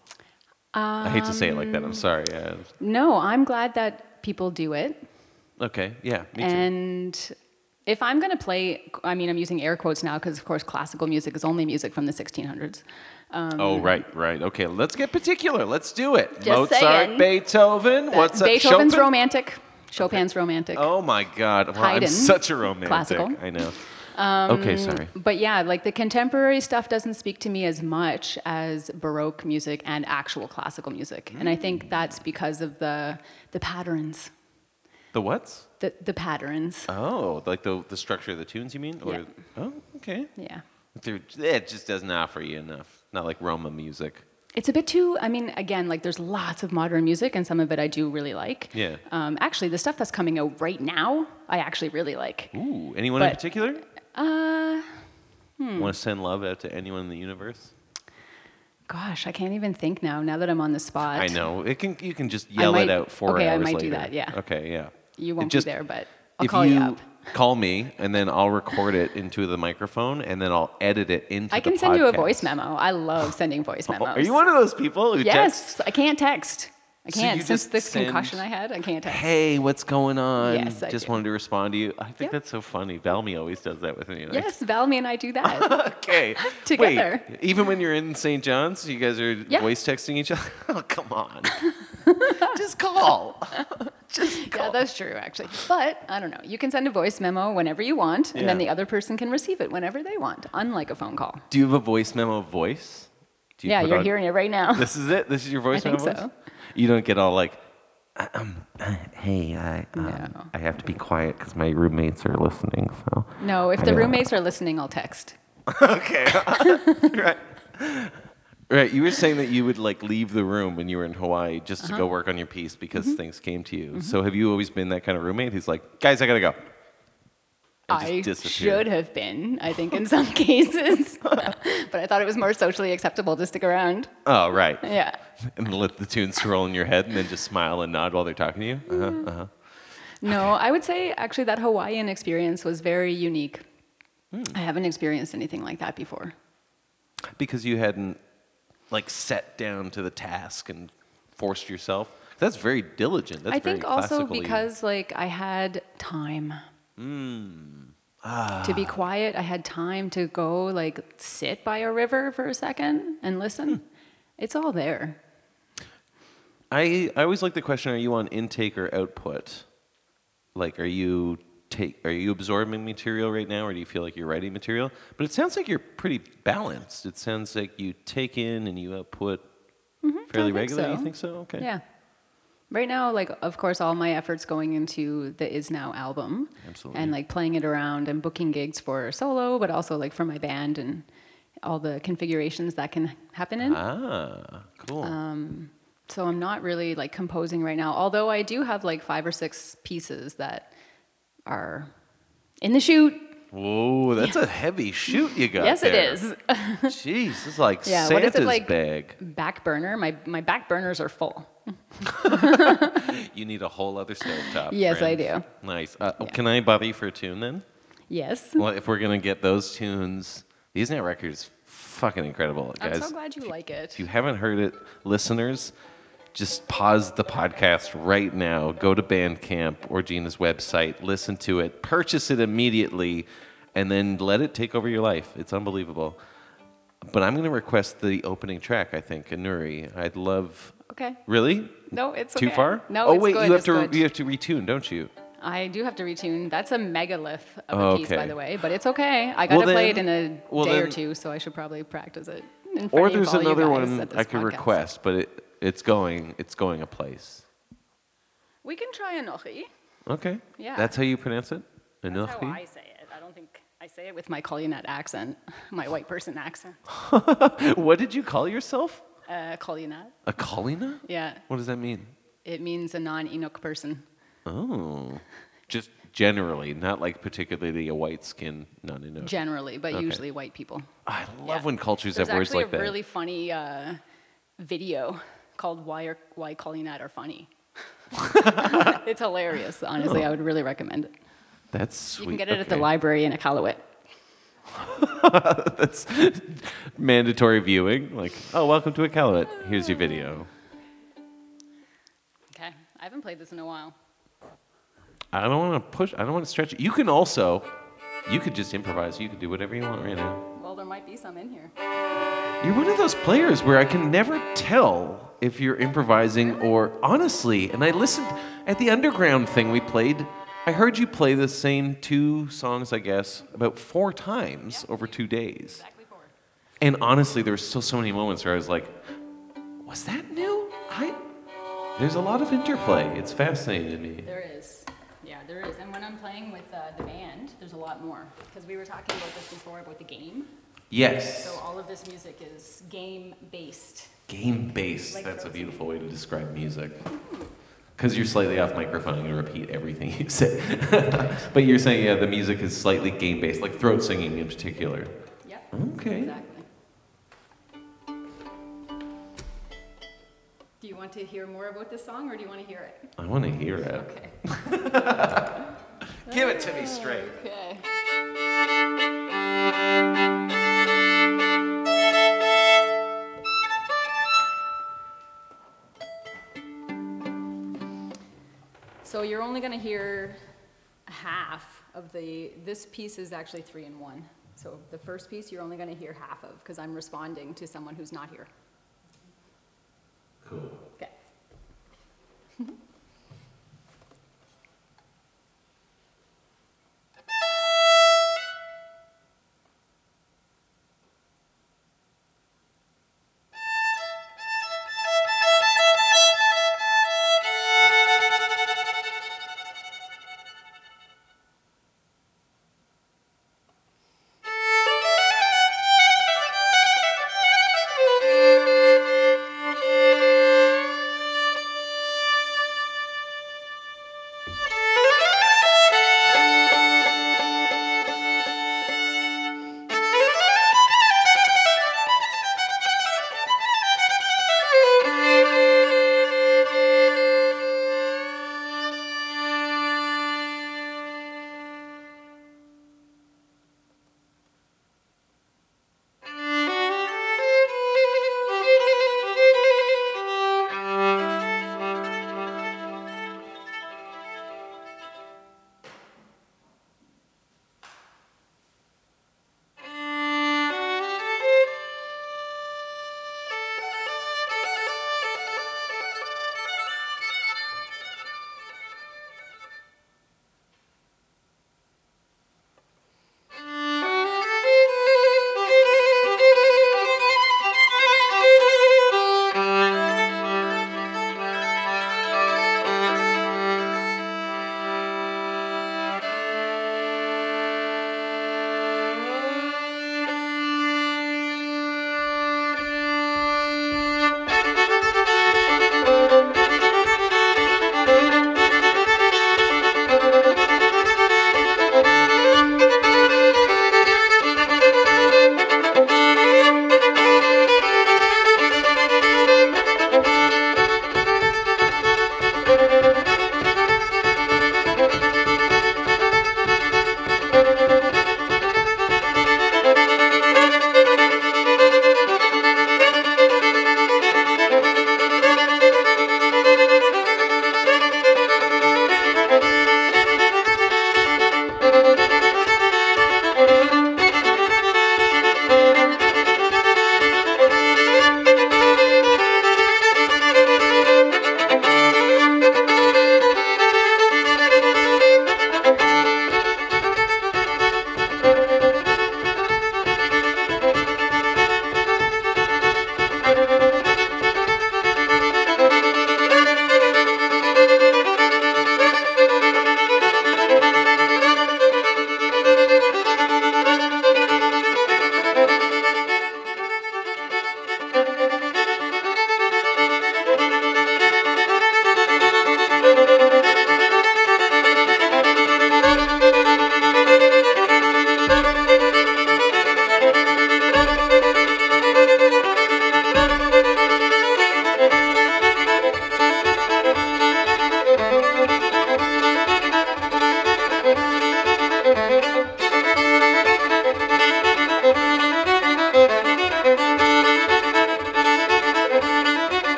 I hate to say it like that. I'm sorry. Uh, No, I'm glad that people do it. okay. Yeah. Me too. And if I'm going to play, I mean, I'm using air quotes now because, of course, classical music is only music from the sixteen hundreds. oh right, right. Okay. Let's get particular. Let's do it. Just Mozart, saying. Beethoven. What's that? Beethoven's Chopin? romantic. Chopin's romantic. Oh my God. Well, I'm Haydn, such a romantic. classical. I know. okay. Sorry. But yeah, like the contemporary stuff doesn't speak to me as much as Baroque music and actual classical music. And I think that's because of the the patterns. The what's? The the patterns. Oh, like the the structure of the tunes, you mean? Or Yeah. oh, okay. Yeah. They're- It just doesn't offer you enough. Not like Roma music. It's a bit too, I mean, again, like there's lots of modern music and some of it I do really like. Yeah. Um, actually, the stuff that's coming out right now, I actually really like. Ooh, anyone in But- particular? Uh, Want to send love out to anyone in the universe? gosh, I can't even think now, now that I'm on the spot. I know. It can. You can just yell might- it out four okay, I hours might later. do that, yeah. Okay, yeah. You It won't just- be there, but I'll if call you you up. call me, and then I'll record it into the microphone, and then I'll edit it into I the can send you a podcast. voice memo. I love sending voice memos. Oh, are you one of those people who text? Yes, I can't text. I So can't. you Since just the send, concussion I had, I can't text. Hey, what's going on? Yes, I Just do. wanted to respond to you. I think Yeah. that's so funny. Valmy always does that with me. Like, Yes, Valmy and I do that. Okay. Together. Wait, even when you're in Saint John's, you guys are Yeah. voice texting each other? Oh, come on. Just call. Just call. Yeah, that's true, actually. But I don't know. You can send a voice memo whenever you want, and then Yeah. the other person can receive it whenever they want, unlike a phone call. Do you have a voice memo voice? Do you Yeah, put you're on- hearing it right now. This is it? This is your voice I memo think voice? so. You don't get all like, um, uh, hey, I, um, No. I have to be quiet because my roommates are listening. So No, if I the know. roommates are listening, I'll text. Okay. Right. Right. You were saying that you would like leave the room when you were in Hawaii just to Uh-huh. go work on your piece because Mm-hmm. things came to you. So have you always been that kind of roommate who's like, guys, I gotta go. And just I disappear? should have been, I think, in some cases. But I thought it was more socially acceptable to stick around. Oh, right. Yeah. And let the tune swirl in your head and then just smile and nod while they're talking to you. Uh-huh. Uh-huh. No, I would say actually that Hawaiian experience was very unique. Hmm. I haven't experienced anything like that before. Because you hadn't like sat down to the task and forced yourself. That's very diligent. That's I very think also classically- because like I had time Hmm. to be quiet. I had time to go like sit by a river for a second and listen. Hmm. It's all there. I I always like the question: are you on intake or output? Like, are you take are you absorbing material right now, or do you feel like you're writing material? But it sounds like you're pretty balanced. It sounds like you take in and you output fairly think regularly. You so. think so? Okay. Yeah. Right now, like, of course, all my efforts going into the Is Now album. Absolutely. And, like, playing it around and booking gigs for solo, but also, like, for my band and all the configurations that can happen in. Ah, cool. Um, So I'm not really, like, composing right now, although I do have, like, five or six pieces that are in the shoot. Whoa, that's a heavy shoot you got. Yes, it there. is. Jeez, it's like Yeah, Santa's what is it like? bag. Back burner. My, my back burners are full. You need a whole other stovetop. Yes, I friend. do. Nice. Uh, Yeah. Can I bother you for a tune then? Yes. Well, if we're gonna get those tunes, These Now Records, fucking incredible, guys. I'm so glad you like it. If you haven't heard it, listeners, just pause the podcast right now. Go to Bandcamp or Gina's website, listen to it, purchase it immediately, and then let it take over your life. It's unbelievable. But I'm going to request the opening track, I think, Anuri. I'd love... Okay. Really? No, it's Too okay. far? No, oh, it's wait, good, you have it's to good. you have to retune, don't you? I do have to retune. That's a megalith of a Oh, piece, okay. by the way, but it's okay. I got to Well, play it then- in a well, day or then- two, so I should probably practice it. In front Or of there's all you another guys one at this I could podcast. request, but it, it's going it's going a place. We can try Anochi. Okay. Yeah. That's how you pronounce it? That's how Enochi? I say it. I don't think I say it with my Collinet accent, my white person accent. What did you call yourself? Uh, Collinet. A Colina? Yeah. What does that mean? It means a non-Enoch person. Oh. Just generally, not like particularly a white skin, not in Generally, but Okay. usually white people. I love Yeah. when cultures There's have words actually like a that. really funny uh, video called "Why Are Why Collinet Are Funny." It's hilarious. Honestly, I would really recommend it. That's sweet. You can get it at the Okay. library in Iqaluit. That's mandatory viewing. Like, oh, welcome to Iqaluit. Here's your video. Okay, I haven't played this in a while. I don't want to push. I don't want to stretch it. You can also, you could just improvise. You could do whatever you want right now. Well, there might be some in here. You're one of those players where I can never tell if you're improvising or honestly. And I listened at the underground thing we played. I heard you play the same two songs, I guess, about four times over two days. Exactly four. And honestly, there were still so many moments where I was like, was that new? I. There's a lot of interplay. It's fascinating to me. There is. Yeah, there is. And when I'm playing with uh, the band, there's a lot more. Because we were talking about this before, about the game. Yes. So all of this this music is game-based. Game-based. Like That's a throat beautiful way to describe music. Because you're slightly off microphone, I'm going to repeat everything you say. But you're saying, yeah, the music is slightly game-based, like throat singing in particular. Yep. Okay. Exactly. Do you want to hear more about this song, or do you want to hear it? I want to hear it. Okay. Give it to me straight. Okay. So you're only going to hear half of the, this piece is actually three in one. So the first piece you're only going to hear half of, because I'm responding to someone who's not here. Cool. Okay.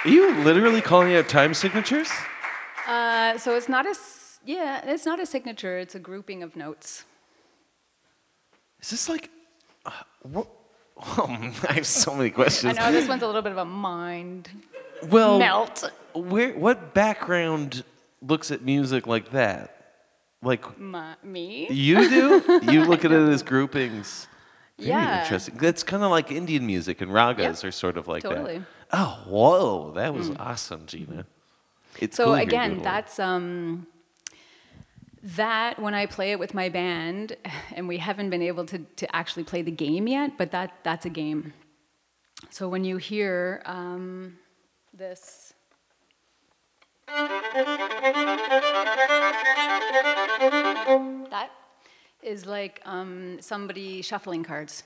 Are you literally calling out time signatures? Uh, so it's not a s- yeah, it's not a signature. It's a grouping of notes. Is this like, uh, what? Oh, I have so many I questions. know this one's a little bit of a mind Well, melt. where? What background looks at music like that? Like My, me? you do? You look at it as groupings. Very Yeah. interesting. That's kind of like Indian music, and ragas Yeah, are sort of like totally. that. Oh, whoa! That was awesome, Gina. It's So cool you're again, doing it. that's um, that when I play it with my band, and we haven't been able to, to actually play the game yet, but that that's a game. So when you hear um, this, that is like um, somebody shuffling cards.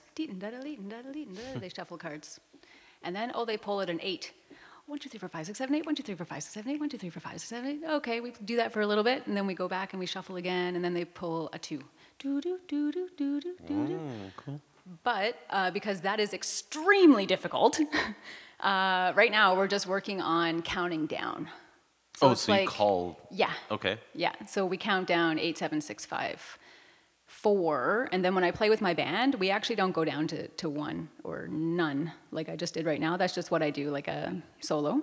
They shuffle cards, and then oh, they pull it an eight. One, two, three, four, five, six, seven, eight. One, two, three, four, five, six, seven, eight. One, two, three, four, five, six, seven, eight. Okay, we do that for a little bit, and then we go back and we shuffle again, and then they pull a two. Do do do do do do do do. Cool. But uh, because that is extremely difficult, uh, right now we're just working on counting down. So Oh, it's so you like, call? yeah, Okay. yeah. So we count down eight, seven, six, five, four, and then when I play with my band, we actually don't go down to, to one or none like I just did right now. That's just what I do, like a solo.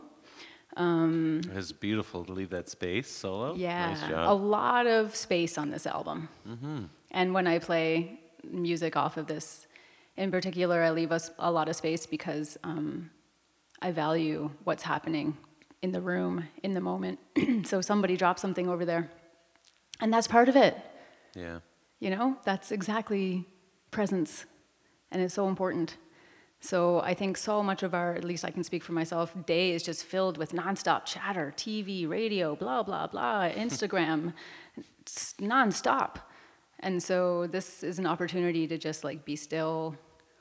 It's beautiful to leave that space solo. Yeah, Nice a job. lot of space on this album. Mm-hmm. And when I play music off of this, in particular, I leave us a lot of space because um, I value what's happening in the room, in the moment. So somebody drops something over there, and that's part of it. Yeah. You know, that's exactly presence, and it's so important. So I think so much of our, at least I can speak for myself, day is just filled with nonstop chatter, T V, radio, blah, blah, blah, Instagram, it's nonstop. And so this is an opportunity to just like be still.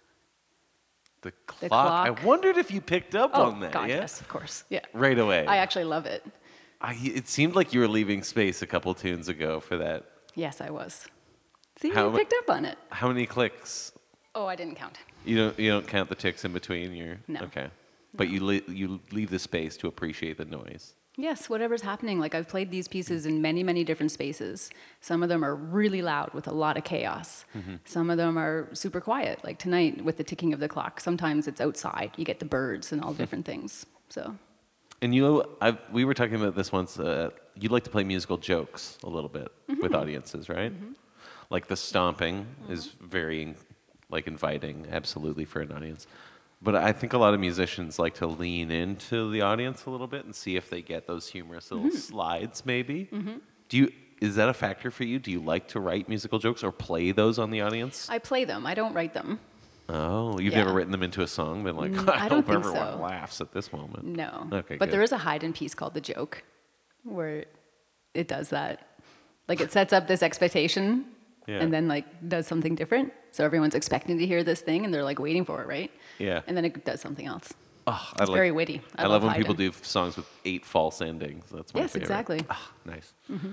The clock. The clock. I wondered if you picked up Oh, on that. God, yeah? yes, of course, yeah. Right away. I actually love it. I, it seemed like you were leaving space a couple tunes ago for that. Yes, I was. See, How you mu- picked up on it. How many clicks? Oh, I didn't count. You don't. You don't count the ticks in between. You're No. okay. But you le- you leave the space to appreciate the noise. Yes, whatever's happening. Like I've played these pieces in many, many different spaces. Some of them are really loud with a lot of chaos. Mm-hmm. Some of them are super quiet, like tonight with the ticking of the clock. Sometimes it's outside. You get the birds and all different things. So And you, I've, we were talking about this once. Uh, you like to play musical jokes a little bit Mm-hmm. with audiences, right? Like the stomping is very, like inviting, absolutely for an audience. But I think a lot of musicians like to lean into the audience a little bit and see if they get those humorous little Mm-hmm. slides. Maybe. Do you? Is that a factor for you? Do you like to write musical jokes or play those on the audience? I play them. I don't write them. Oh, you've Yeah. never written them into a song? Been like, Mm, I, I don't hope think everyone so. laughs at this moment. No. Okay, but good. there is a hide-in piece called The Joke where it does that. Like it sets up this expectation Yeah. and then like does something different. So everyone's expecting to hear this thing and they're like waiting for it, right? Yeah. And then it does something else. Oh, I It's like, very witty. I I, love, love when hide-in. people do songs with eight false endings. That's my Yes, favorite. exactly. Ah, nice.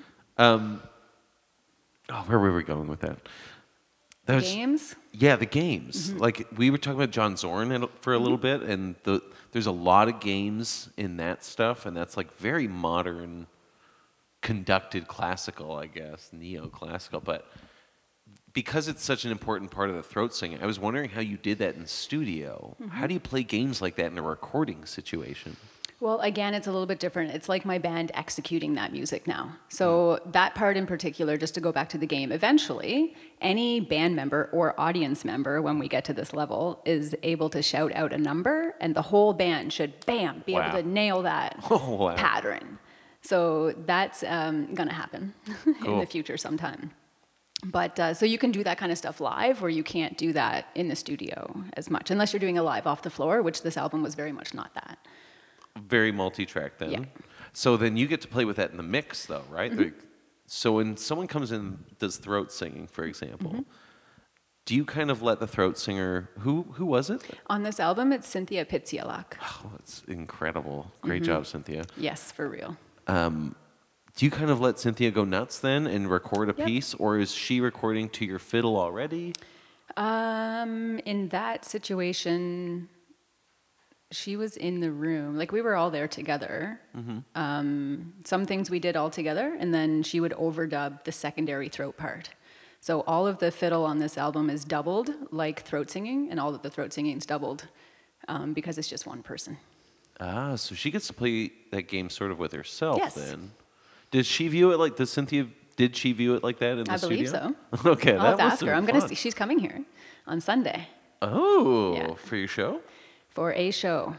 Um, oh, where were we going with that? That was- Games? Yeah, the games. Like we were talking about John Zorn in- for a little bit, and the, there's a lot of games in that stuff, and that's like very modern, conducted classical, I guess, neoclassical. But because it's such an important part of the throat singing, I was wondering how you did that in studio. How do you play games like that in a recording situation? Well, again, it's a little bit different. It's like my band executing that music now. So that part in particular, just to go back to the game, eventually, any band member or audience member, when we get to this level, is able to shout out a number, and the whole band should, bam, be Wow. able to nail that Oh, wow. pattern. So that's um, going to happen in Cool. the future sometime. But uh, so you can do that kind of stuff live, where you can't do that in the studio as much, unless you're doing a live off the floor, which this album was very much not that. Very multi-track then. Yeah. So then you get to play with that in the mix though, right? Like, so when someone comes in does throat singing, for example, do you kind of let the throat singer who who was it? On this album, it's Cynthia Pitzialak. Oh, that's incredible. Great job, Cynthia. Yes, for real. Um, do you kind of let Cynthia go nuts then and record a Yep. piece, or is she recording to your fiddle already? Um, in that situation, she was in the room. Like we were all there together. Mm-hmm. Um, some things we did all together, and then she would overdub the secondary throat part. So all of the fiddle on this album is doubled, like throat singing, and all of the throat singing is doubled um, because it's just one person. Ah, so she gets to play that game sort of with herself Yes. then. Does she view it like, does Cynthia, did she view it like that in the I believe studio? so. Okay, I'll that have to must ask have her. I'm been gonna fun. see. She's coming here on Sunday Oh, Yeah. for your show? for a show.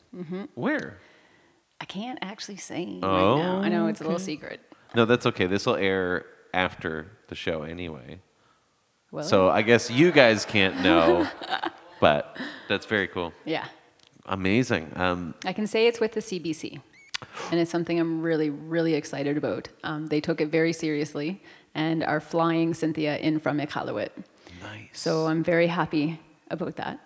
Where? I can't actually say Oh, right now. I know it's a little okay. secret. No, that's okay. This will air after the show anyway. Well, So I guess you guys can't know, but that's very cool. yeah, Amazing. Um, I can say it's with the C B C, and it's something I'm really, really excited about. Um, they took it very seriously and are flying Cynthia in from Iqaluit. nice. So I'm very happy about that.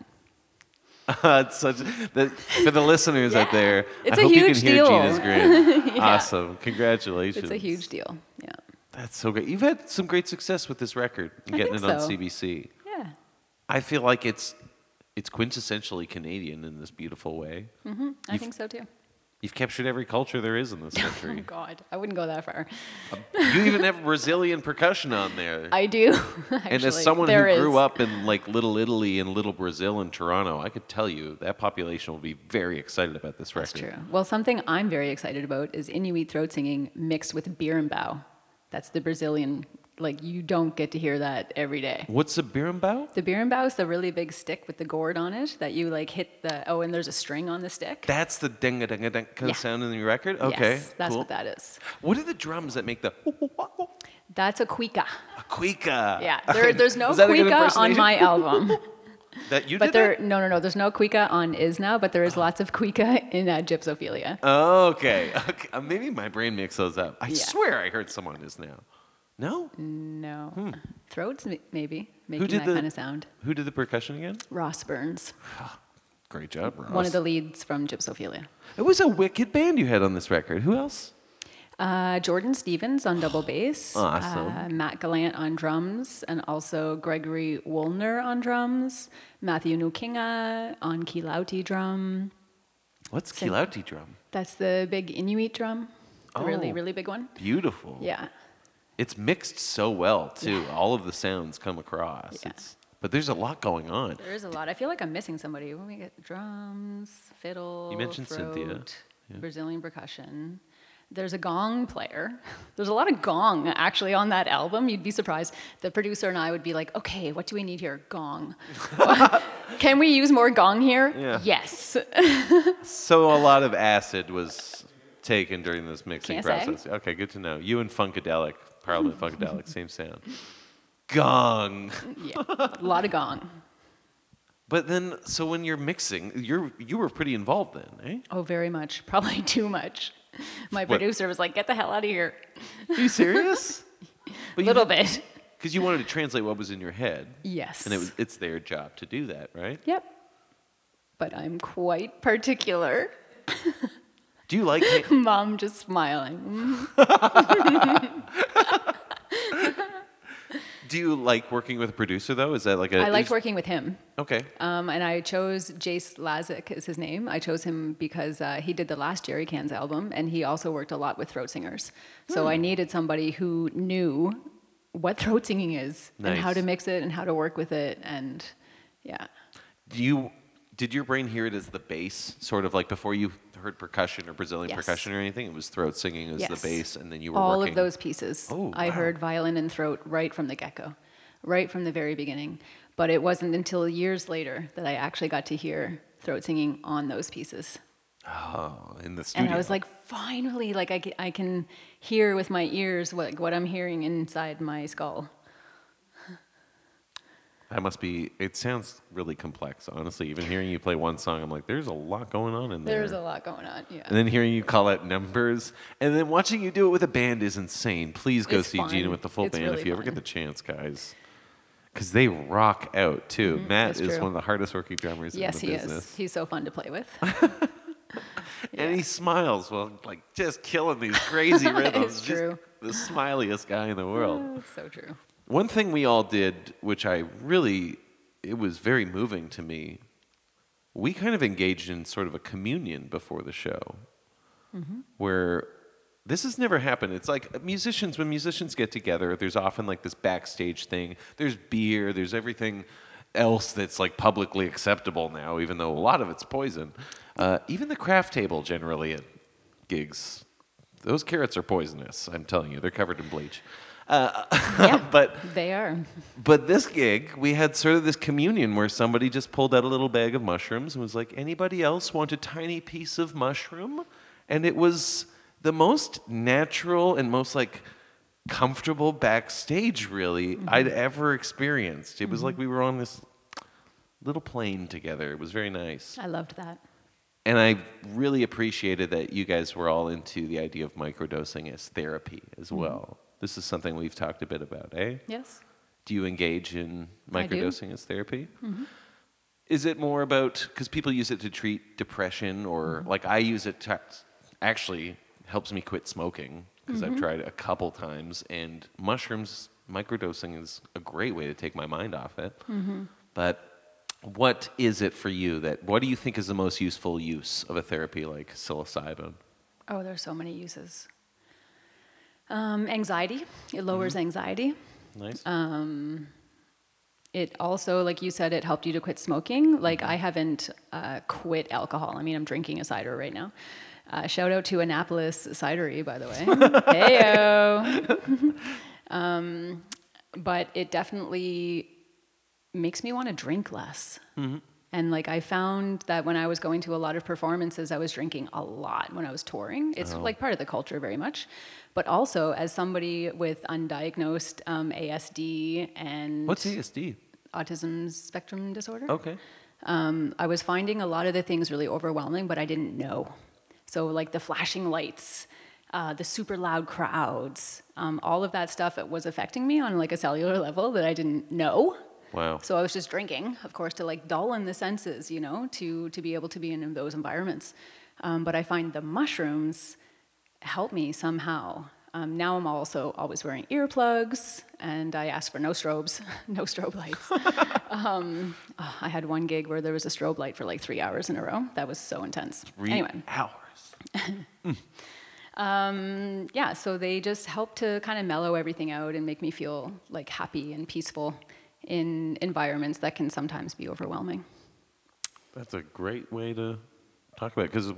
it's such that for the listeners out Yeah. there. It's I a hope you huge can hear deal. Gina's grin. Yeah. Awesome. Congratulations. It's a huge deal. Yeah. That's so great. You've had some great success with this record and I getting think it on so. C B C. Yeah. I feel like it's it's quintessentially Canadian in this beautiful way. hmm I You've- think so too. You've captured every culture there is in this Oh country. God, I wouldn't go that far. You even have Brazilian percussion on there. I do. and as actually. someone There who grew is. up in like Little Italy and Little Brazil and Toronto, I could tell you that population will be very excited about this That's record. true. Well, something I'm very excited about is Inuit throat singing mixed with berimbau. That's the Brazilian, like you don't get to hear that every day. What's a berimbau? The berimbau is the really big stick with the gourd on it that you like hit the, oh, and there's a string on the stick. That's the ding a ding a ding kind Yeah. of sound in your record? Okay. Yes, that's cool. what that is. What are the drums that make the That's a cuica. a cuica? Yeah, there, there's no Was that a good cuica on impersonation? my album. That you But did there, that? no, no, no. There's no cuica on Is Now, but there is lots of cuica in uh, Gypsophilia. Oh, okay. okay. Uh, maybe my brain mixed those up. I Yeah. swear I heard someone is now. No? No. Throats, m- maybe, Hmm. Who making did that the kind of sound. Who did the percussion again? Ross Burns, Great job, Ross. one of the leads from Gypsophilia. It was a wicked band you had on this record. Who else? Uh, Jordan Stevens on double bass. Awesome. Uh, Matt Gallant on drums, and also Gregory Woolner on drums. Matthew Nukinga on kilauti drum. What's Sing- Kilauti drum? That's the big Inuit drum. The really, Oh. really big one. Beautiful. Yeah. It's mixed so well too. All of the sounds come across. Yeah. It's, but there's a lot going on. There is a lot. I feel like I'm missing somebody. When we get drums, fiddle, You mentioned Cynthia. throat, Yeah. Brazilian percussion. There's a gong player. There's a lot of gong actually on that album. You'd be surprised. The producer and I would be like, okay, what do we need here? Gong. Can we use more gong here? Yeah. Yes. So a lot of acid was taken during this mixing Can't say. process. Okay, good to know. You and Funkadelic, Parliament Funkadelic, same sound. Gong. Yeah, a lot of gong. But then, so when you're mixing, you're you were pretty involved then, eh? Oh, very much. Probably too much. My What? producer was like, get the hell out of here. Are you serious? A little bit. Because you wanted to translate what was in your head, Yes. and it was it's their job to do that, right? Yep. But I'm quite particular. Do you like? ha- Mom just smiling. Mm. Do you like working with a producer though? Is that like a? I liked is- working with him. Okay. Um, and I chose Jace Lazick is his name. I chose him because uh, he did the last Jerry Cans album, and he also worked a lot with throat singers. So Hmm. I needed somebody who knew what throat singing is and how Nice. to mix it and how to work with it. And yeah. Do you did your brain hear it as the bass, sort of like before you heard percussion or Brazilian Yes. percussion or anything? It was throat singing as Yes. the bass, and then you were All working. of those pieces. Oh, I wow. heard violin and throat right from the get-go, right from the very beginning. But it wasn't until years later that I actually got to hear throat singing on those pieces. Oh, in the studio. And I was like, finally, like I, ca- I can hear with my ears what, what I'm hearing inside my skull. that must be. It sounds really complex, honestly. Even hearing you play one song, I'm like, there's a lot going on in there. There's a lot going on, yeah. And then hearing you call out numbers, and then watching you do it with a band is insane. Please go It's see fun. Gina with the full It's band really if you ever fun. get the chance, guys. Because they rock out too. Matt that's is true. one of the hardest working drummers Yes, in the he business. is. He's so fun to play with. And he smiles while like just killing these crazy rhythms. It's Just true. the smiliest guy in the world. Oh, it's so true. One thing we all did, which I really, it was very moving to me, we kind of engaged in sort of a communion before the show, mm-hmm. where this has never happened. It's like musicians, when musicians get together, there's often like this backstage thing. There's beer, there's everything else that's like publicly acceptable now, even though a lot of it's poison. Uh, even the craft table generally at gigs, those carrots are poisonous, I'm telling you. They're covered in bleach. Uh, Yeah, but they are. But this gig, we had sort of this communion where somebody just pulled out a little bag of mushrooms and was like, anybody else want a tiny piece of mushroom? And it was the most natural and most like comfortable backstage, really, mm-hmm. I'd ever experienced. It was mm-hmm. like we were on this little plane together. It was very nice. I loved that. And I really appreciated that you guys were all into the idea of microdosing as therapy as mm-hmm. well. This is something we've talked a bit about, eh? Yes. Do you engage in microdosing as therapy? Mm-hmm. Is it more about, because people use it to treat depression, or mm-hmm. like I use it to actually helps me quit smoking, because mm-hmm. I've tried it a couple times, and mushrooms, microdosing is a great way to take my mind off it. Mm-hmm. But what is it for you that, what do you think is the most useful use of a therapy like psilocybin? Oh, there's so many uses. Um, anxiety. It lowers mm-hmm. anxiety. Nice. Um, it also, like you said, it helped you to quit smoking. Like mm-hmm. I haven't uh, quit alcohol. I mean, I'm drinking a cider right now. Uh, shout out to Annapolis Cidery, by the way. Heyo. um, but it definitely makes me want to drink less. Mm-hmm. And like I found that when I was going to a lot of performances, I was drinking a lot when I was touring. It's oh. like part of the culture very much. But also as somebody with undiagnosed um, A S D and... What's A S D? Autism spectrum disorder. Okay. Um, I was finding a lot of the things really overwhelming, but I didn't know. So like the flashing lights, uh, the super loud crowds, um, all of that stuff was affecting me on like a cellular level that I didn't know. Wow. So I was just drinking, of course, to like dull in the senses, you know, to, to be able to be in those environments. Um, but I find the mushrooms help me somehow. Um, now I'm also always wearing earplugs, and I ask for no strobes, no strobe lights. um, oh, I had one gig where there was a strobe light for like three hours in a row. That was so intense. Three anyway. hours. mm. um, yeah, so they just help to kind of mellow everything out and make me feel like happy and peaceful in environments that can sometimes be overwhelming. That's a great way to talk about it, because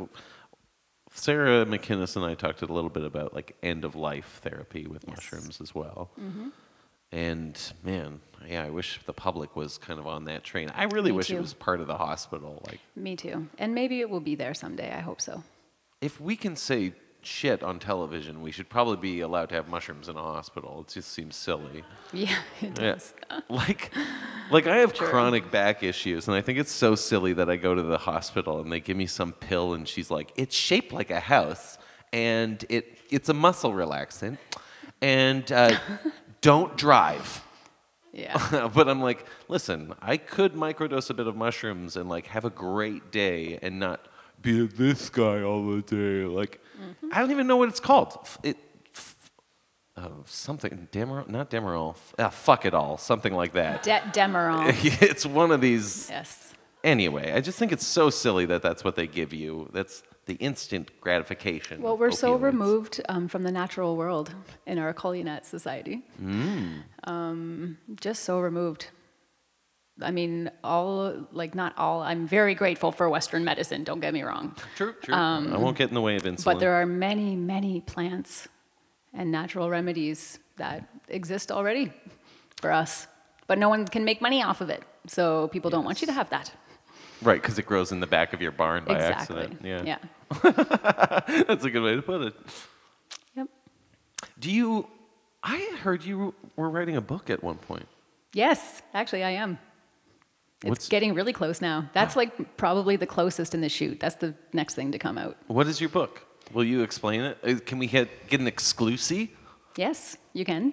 Sarah McInnes and I talked a little bit about like end of life therapy with yes. mushrooms as well. Mm-hmm. And man, yeah, I wish the public was kind of on that train. I really Me wish too. it was part of the hospital. Like, me too. And maybe it will be there someday. I hope so. If we can say shit on television, we should probably be allowed to have mushrooms in a hospital. It just seems silly. Yeah, it does. Yeah. Like, like I have True. chronic back issues, and I think it's so silly that I go to the hospital and they give me some pill, and she's like, it's shaped like a house, and it it's a muscle relaxant, and uh, don't drive. Yeah. But I'm like, listen, I could microdose a bit of mushrooms and like have a great day and not be this guy all the day. Like, mm-hmm. I don't even know what it's called. It, oh, something, Demerol, not Demerol. Ah, fuck it all, something like that. De- Demerol. It's one of these. Yes. Anyway, I just think it's so silly that that's what they give you. That's the instant gratification. Well, we're opioids. so removed um, from the natural world in our Colinet society. Mm. Um, just so removed. I mean, all, like not all, I'm very grateful for Western medicine, don't get me wrong. True, true. Um, I won't get in the way of insulin. But there are many, many plants and natural remedies that exist already for us. But no one can make money off of it. So people yes. don't want you to have that. Right, because it grows in the back of your barn by exactly. accident. Yeah. yeah. That's a good way to put it. Yep. Do you, I heard you were writing a book at one point. Yes, actually I am. It's What's, getting really close now. That's like probably the closest in the shoot. That's the next thing to come out. What is your book? Will you explain it? Can we get, get an exclusive? Yes, you can.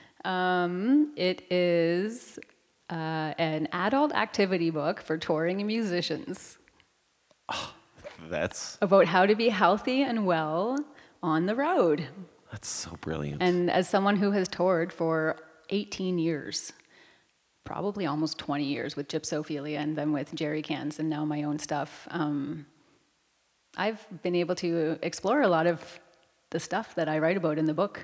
Um, it is uh, an adult activity book for touring musicians. Oh, that's... About how to be healthy and well on the road. That's so brilliant. And as someone who has toured for eighteen years... probably almost twenty years with Gypsophilia and then with Jerry Cans and now my own stuff, um, I've been able to explore a lot of the stuff that I write about in the book.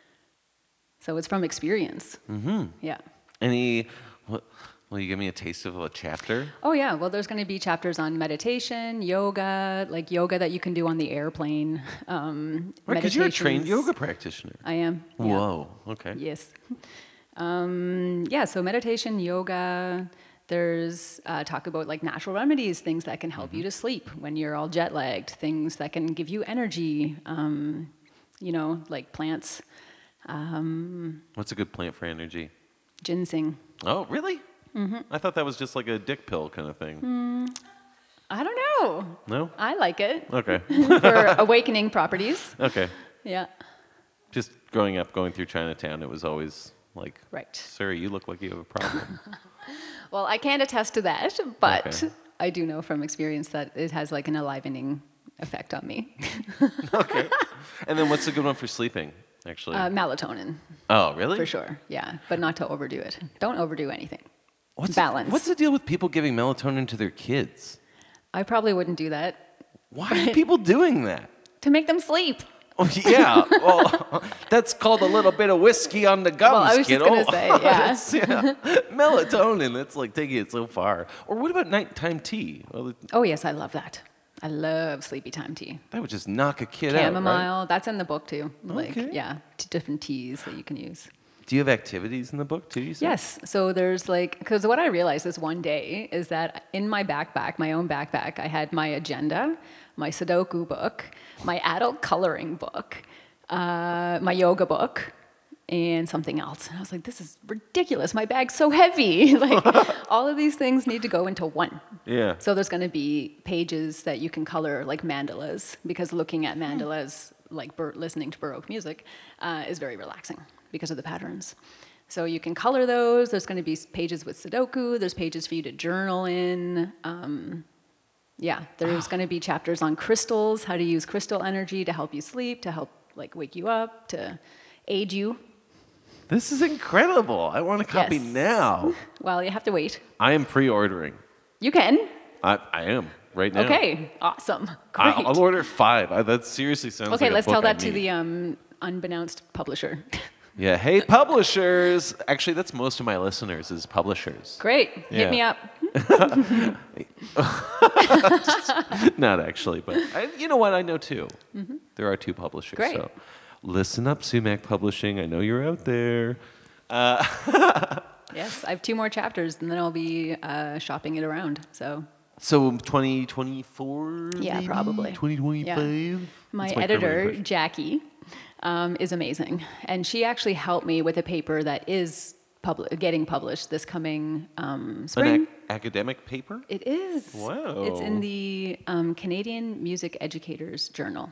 So it's from experience. Mm-hmm. Yeah. Any, what, will you give me a taste of a chapter? Oh, yeah. Well, there's going to be chapters on meditation, yoga, like yoga that you can do on the airplane. Um, Right, because you're a trained meditations. yoga practitioner. I am. Yeah. Whoa, okay. Yes. Um, yeah, so meditation, yoga. There's uh, talk about like natural remedies, things that can help Mm-hmm. you to sleep when you're all jet lagged, things that can give you energy, um, you know, like plants, What's a good plant for energy? ginseng. Oh, really? Mm-hmm. I thought that was just like a dick pill kind of thing. Mm. I don't know. No? I like it Okay. for awakening properties. Okay. Yeah, Just growing up, going through Chinatown, it was always like, right. sir, you look like you have a problem. Well, I can't attest to that, but Okay. I do know from experience that it has like an enlivening effect on me. Okay. And then what's a good one for sleeping, actually? Uh, melatonin, oh, really? for sure. Yeah, but not to overdo it. Don't overdo anything. What's Balance. what's the deal with people giving melatonin to their kids? I probably wouldn't do that Why are people doing that? to make them sleep. Oh, yeah, well, that's called a little bit of whiskey on the gums, Well, I was just kiddo. gonna say, yeah. That's- yeah. Melatonin, that's like taking it so far. Or what about nighttime tea? Well, it- Oh yes, I love that. I love sleepy time tea. that would just knock a kid out, Chamomile, right? that's in the book too. Like, Okay. yeah, t- different teas that you can use. Do you have activities in the book, too, you said? Yes. So there's like, because what I realized this one day is that in my backpack, my own backpack, I had my agenda, my Sudoku book, my adult coloring book, uh, my yoga book, and something else. And I was like, this is ridiculous. My bag's so heavy. Like, all of these things need to go into one. Yeah. So there's going to be pages that you can color like mandalas, because looking at mandalas, like bur- listening to Baroque music, uh, is very relaxing because of the patterns. So you can color those. There's going to be pages with Sudoku. There's pages for you to journal in. Um, yeah, there's going to be chapters on crystals, how to use crystal energy to help you sleep, to help like wake you up, to aid you. This is incredible. I want a copy Yes. now. Well, you have to wait. I am pre-ordering. You can. I, I am right now. Okay, awesome. I, Great. I'll order five. I, that seriously sounds Okay, like a let's book tell I that to need. the um, unbeknownst publisher. Yeah, hey, publishers. Actually, that's most of my listeners is publishers. Great. Yeah. Hit me up. Not actually, but I, you know what? I know two. There are two publishers. Great. So listen up, Sumac Publishing. I know you're out there. Yes, I have two more chapters, and then I'll be uh, shopping it around. So So twenty twenty-four? Yeah, maybe? probably. twenty twenty-five? my That's current editor, question. Jackie, um, is amazing, and she actually helped me with a paper that is publi- getting published this coming um, An spring. ac- academic paper? It is. Wow. It's in the um, Canadian Music Educators Journal.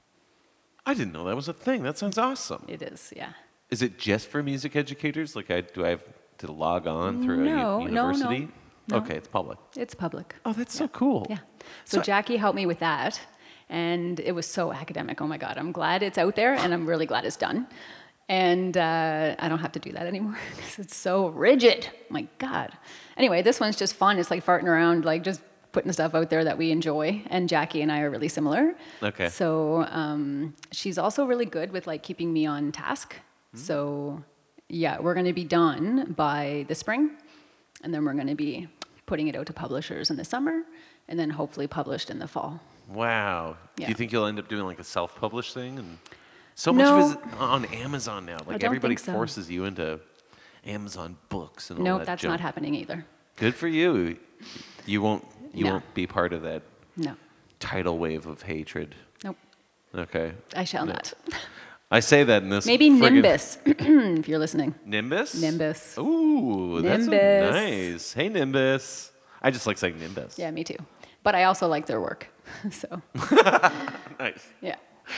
I didn't know that was a thing. That sounds awesome. It is, yeah. Is it just for music educators? Like, I do I have to log on through No, a u- no, no, university? no. Okay, it's public. It's public. Oh, that's so cool. Yeah. So, So- Jackie helped me with that, and it was so academic. Oh my God, I'm glad it's out there, and I'm really glad it's done. And uh, I don't have to do that anymore because it's so rigid. My God. Anyway, this one's just fun. It's like farting around, like just putting stuff out there that we enjoy. And Jackie and I are really similar. Okay. So um, she's also really good with like keeping me on task. Hmm. So yeah, we're going to be done by the spring, and then we're going to be putting it out to publishers in the summer, and then hopefully published in the fall. Wow. Do Yeah. you think you'll end up doing like a self-published thing? And so No. much of it is on Amazon now. Like don't everybody think so. forces you into Amazon books and all Nope, that that's junk. not happening either. Good for you. You won't. You No. won't be part of that No. tidal wave of hatred. Nope. Okay. I shall No. not. I say that in this. Maybe friggin- Nimbus, if you're listening. Nimbus. Nimbus. Ooh, that's a Nimbus. nice. Hey, Nimbus. I just like saying Nimbus. Yeah, me too. But I also like their work. So, Nice. yeah.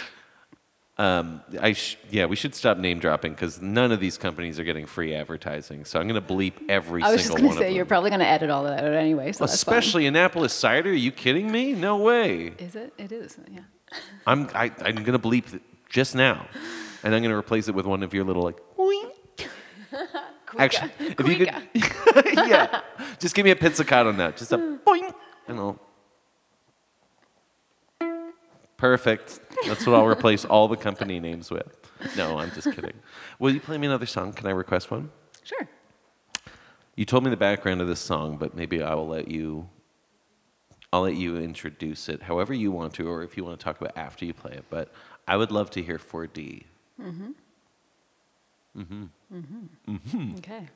Um, I sh- yeah, we should stop name dropping because none of these companies are getting free advertising. So I'm going to bleep every I was just single going one to say, of you're them. probably going to edit all of that out anyway. So that's fine. Especially Annapolis cider. Are you kidding me? No way. Is it? It is, yeah. I'm I, I'm going to bleep it just now, and I'm going to replace it with one of your little like. "Oink." Actually, if you could, yeah, just give me a pizzicato note. Just a boing. You know. Perfect. That's what I'll replace all the company names with. No, I'm just kidding. Will you play me another song? Can I request one? Sure. You told me the background of this song, but maybe I will let you. I'll let you introduce it however you want to, or if you want to talk about after you play it. But I would love to hear four D. Mm-hmm. Mm-hmm. Mm-hmm. Mm-hmm. Okay.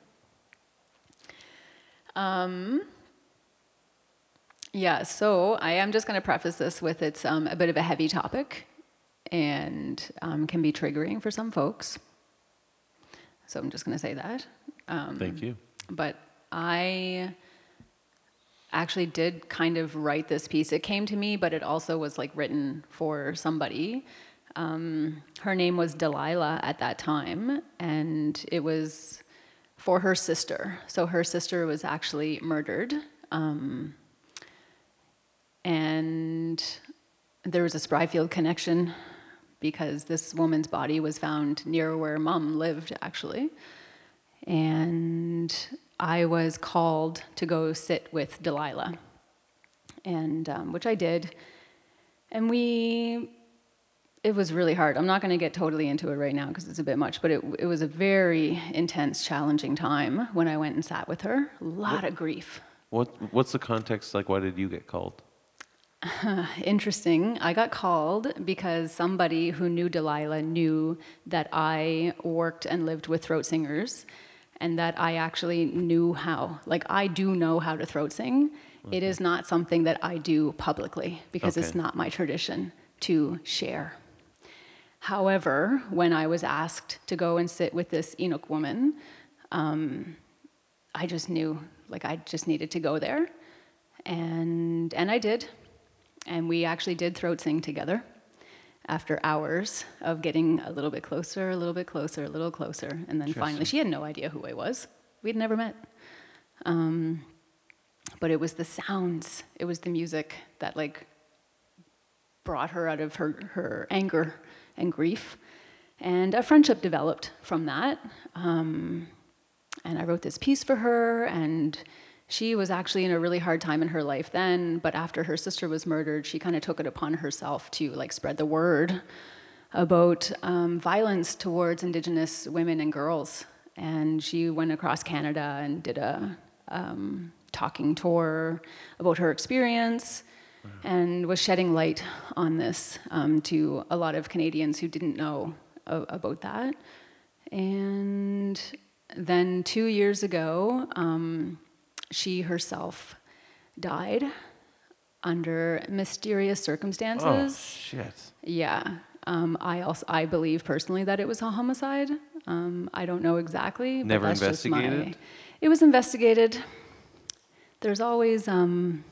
Um. Yeah, so I am just going to preface this with it's um, a bit of a heavy topic and um, can be triggering for some folks. So I'm just going to say that. Um, Thank you. But I actually did kind of write this piece. It came to me, but it also was like written for somebody. Um, her name was Delilah at that time, and it was for her sister. So her sister was actually murdered. Um, And there was a Spryfield connection because this woman's body was found near where Mom lived, actually. And I was called to go sit with Delilah, and um, which I did. And we, it was really hard. I'm not going to get totally into it right now because it's a bit much, but it, it was a very intense, challenging time when I went and sat with her. A lot What, of grief. What What's the context like? Why did you get called? Interesting. I got called because somebody who knew Delilah knew that I worked and lived with throat singers and that I actually knew how. Like, I do know how to throat sing. Okay. It is not something that I do publicly because okay. It's not my tradition to share. However, when I was asked to go and sit with this Inuk woman, um, I just knew, like, I just needed to go there. And and I did. And we actually did throat sing together after hours of getting a little bit closer, a little bit closer, a little closer. And then finally, she had no idea who I was. We'd never met. Um, but it was the sounds, it was the music that like brought her out of her, her anger and grief. And a friendship developed from that. Um, and I wrote this piece for her, and she was actually in a really hard time in her life then, but after her sister was murdered, she kind of took it upon herself to like spread the word about um, violence towards Indigenous women and girls. And she went across Canada and did a um, talking tour about her experience and was shedding light on this um, to a lot of Canadians who didn't know a- about that. And then two years ago, um, she herself died under mysterious circumstances. Oh, shit. Yeah. Um, I also I believe personally that it was a homicide. Um, I don't know exactly. Never but that's investigated? Just my, it was investigated. There's always, um,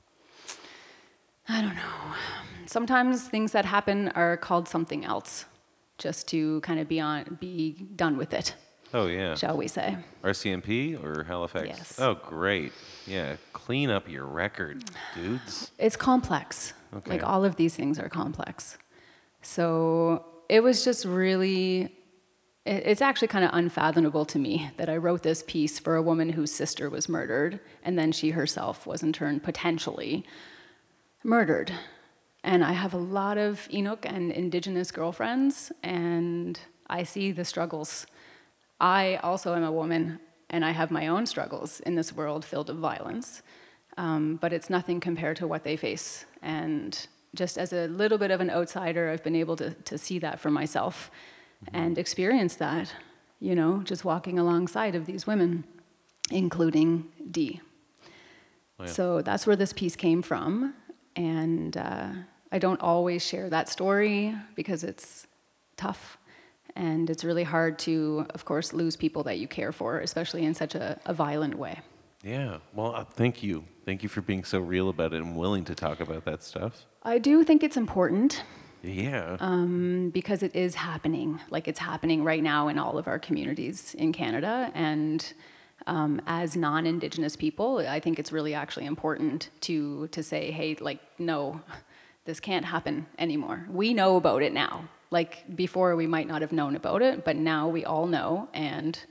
I don't know. Sometimes things that happen are called something else, just to kind of be on, be done with it. Oh, yeah. Shall we say. R C M P or Halifax? Yes. Oh, great. Yeah, clean up your record, dudes. It's complex. Okay. Like, all of these things are complex. So it was just really, it, it's actually kind of unfathomable to me that I wrote this piece for a woman whose sister was murdered, and then she herself was in turn potentially murdered. And I have a lot of Inuk and Indigenous girlfriends, and I see the struggles. I also am a woman, and I have my own struggles in this world filled with violence, um, but it's nothing compared to what they face. And just as a little bit of an outsider, I've been able to, to see that for myself mm-hmm. and experience that, you know, just walking alongside of these women, including Dee. Oh, yeah. So that's where this piece came from, and uh, I don't always share that story because it's tough. And it's really hard to, of course, lose people that you care for, especially in such a, a violent way. Yeah. Well, uh, thank you. Thank you for being so real about it and willing to talk about that stuff. I do think it's important. Yeah. Um, because it is happening. Like, it's happening right now in all of our communities in Canada. And um, as non-Indigenous people, I think it's really actually important to to say, hey, like, no, this can't happen anymore. We know about it now. Like, before we might not have known about it, but now we all know, and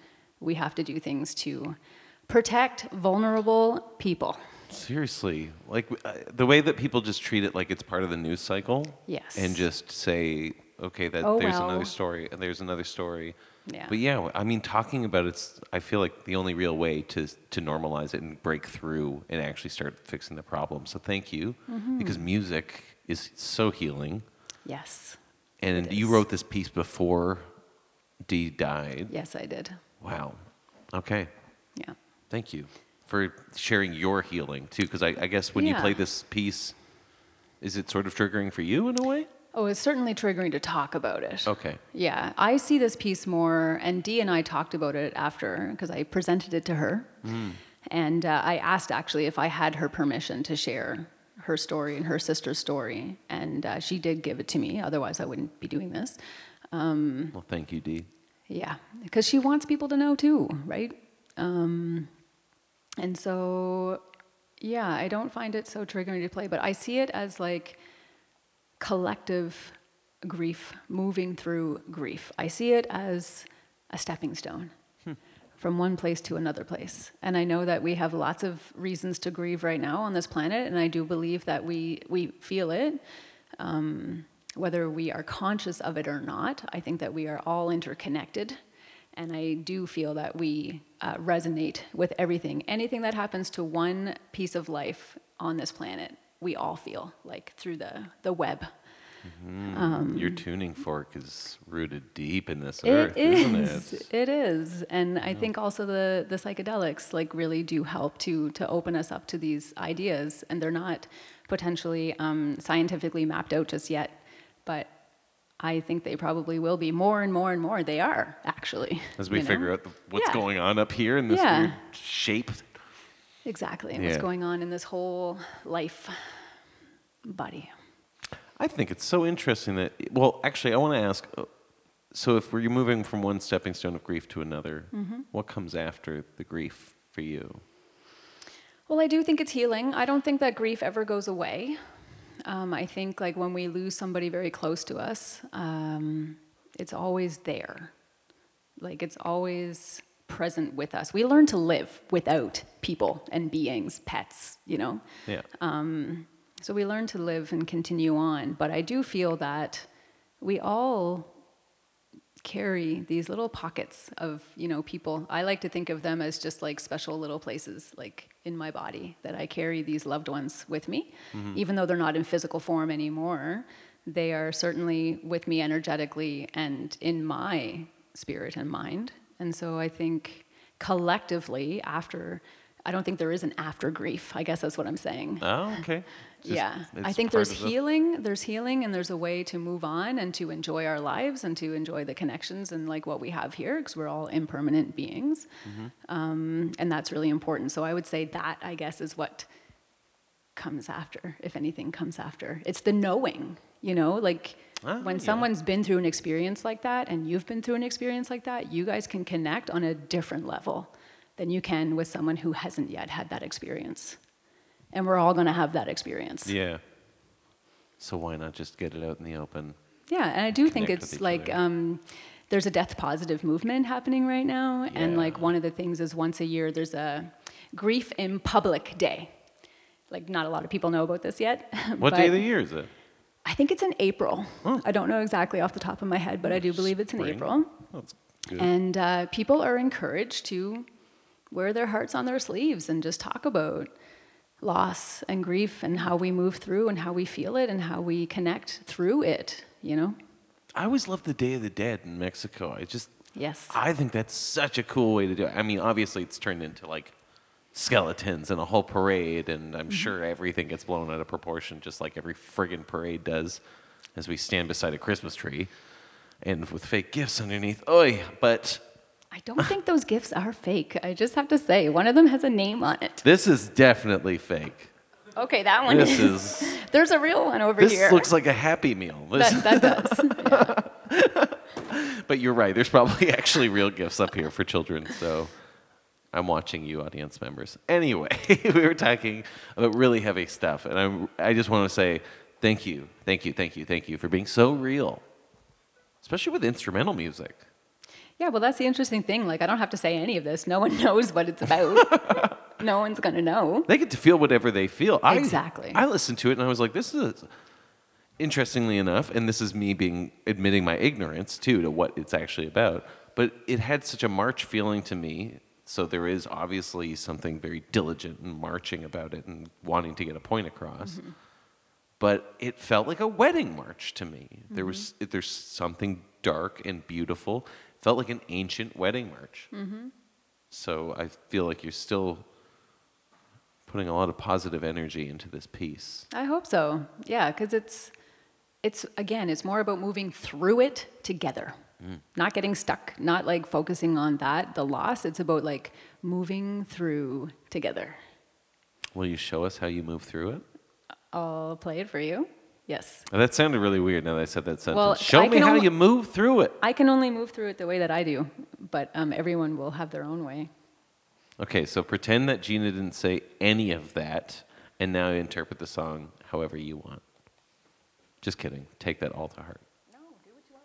we have to do things to protect vulnerable people. Seriously, like uh, the way that people just treat it like it's part of the news cycle. Yes. And just say, okay, that Oh, there's well. another story, and there's another story. Yeah. But yeah, I mean, talking about it's, I feel like the only real way to to normalize it and break through and actually start fixing the problem. So thank you, Mm-hmm. because music is so healing. Yes. And It you is. wrote this piece before Dee died. Yes, I did. Wow. Okay. Yeah. Thank you for sharing your healing too, because I, I guess when you Yeah. play this piece, is it sort of triggering for you in a way? Oh, it's certainly triggering to talk about it. Okay. Yeah, I see this piece more, and Dee and I talked about it after because I presented it to her, and uh, I asked actually if I had her permission to share her story and her sister's story, and uh, she did give it to me. Otherwise, I wouldn't be doing this. Well, thank you, Dee. Yeah, because she wants people to know too, right? Um, and so, yeah, I don't find it so triggering to play, but I see it as like collective grief, moving through grief. I see it as a stepping stone from one place to another place. And I know that we have lots of reasons to grieve right now on this planet, and I do believe that we, we feel it. Um, whether we are conscious of it or not, I think that we are all interconnected. And I do feel that we uh, resonate with everything. Anything that happens to one piece of life on this planet, we all feel, like through the, the web. Your tuning fork is rooted deep in this It earth, isn't is. it? It is. And I think also the, the psychedelics like really do help to, to open us up to these ideas. And they're not potentially um, scientifically mapped out just yet, but I think they probably will be more and more and more. They are, actually. As we you know? figure out the, what's Yeah. going on up here in this Yeah. weird shape. Exactly. And Yeah. what's going on in this whole life body. I think it's so interesting that, well, actually, I want to ask, uh, so if we're moving from one stepping stone of grief to another, Mm-hmm. what comes after the grief for you? Well, I do think it's healing. I don't think that grief ever goes away. Um, I think like when we lose somebody very close to us, um, it's always there. Like it's always present with us. We learn to live without people and beings, pets, you know? Yeah. So we learn to live and continue on. But I do feel that we all carry these little pockets of, you know, people. I like to think of them as just like special little places, like in my body, that I carry these loved ones with me. Even though they're not in physical form anymore, they are certainly with me energetically and in my spirit and mind. And so I think collectively after, I don't think there is an after grief. I guess that's what I'm saying. Oh, okay. Just- Yeah, I it's think part there's of the- healing, there's healing, and there's a way to move on and to enjoy our lives and to enjoy the connections and like what we have here, because we're all impermanent beings, Mm-hmm. um, and that's really important. So I would say that, I guess, is what comes after, if anything comes after. It's the knowing, you know, like Ah, when yeah. someone's been through an experience like that, and you've been through an experience like that, you guys can connect on a different level than you can with someone who hasn't yet had that experience. And we're all going to have that experience. Yeah. So why not just get it out in the open? Yeah, and I do think Connect it's with each like other. um, there's a death positive movement happening right now, and Yeah. like one of the things is once a year there's a grief in public day. Like not a lot of people know about this yet. What but day of the year is it? I think it's in April. Oh. I don't know exactly off the top of my head, but I do believe it's in Spring. April. That's good. And uh, people are encouraged to wear their hearts on their sleeves and just talk about loss and grief and how we move through and how we feel it and how we connect through it, you know? I always loved the Day of the Dead in Mexico. I just, Yes. I think that's such a cool way to do it. I mean, obviously it's turned into like skeletons and a whole parade, and I'm sure everything gets blown out of proportion, just like every friggin' parade does, as we stand beside a Christmas tree, and with fake gifts underneath. Oy, but I don't think those gifts are fake. I just have to say, one of them has a name on it. this is definitely fake. Okay, that one This is. is. There's a real one over This here. looks like a Happy Meal. This- that, that does. But you're right. There's probably actually real gifts up here for children. So I'm watching you, audience members. Anyway, we were talking about really heavy stuff, and I'm, I just want to say thank you, thank you, thank you, thank you for being so real, especially with instrumental music. Yeah, well, that's the interesting thing. Like, I don't have to say any of this. No one knows what it's about. No one's going to know. They get to feel whatever they feel. I, Exactly. I listened to it and I was like, this is, interestingly enough, and this is me being admitting my ignorance too to what it's actually about, but it had such a march feeling to me. So there is obviously something very diligent and marching about it and wanting to get a point across. Mm-hmm. But it felt like a wedding march to me. Mm-hmm. There was there's something dark and beautiful. It felt like an ancient wedding march. Mm-hmm. So I feel like you're still putting a lot of positive energy into this piece. I hope so. Yeah, because it's it's again, it's more about moving through it together. Mm. Not getting stuck, not like focusing on that, the loss. It's about like moving through together. Will you show us how you move through it? I'll play it for you. Yes. Oh, that sounded really weird now that I said that sentence. Well, show I me how only, you move through it. I can only move through it the way that I do, but um, everyone will have their own way. Okay, so pretend that Gina didn't say any of that, and now interpret the song however you want. Just kidding. Take that all to heart. No, do what you want.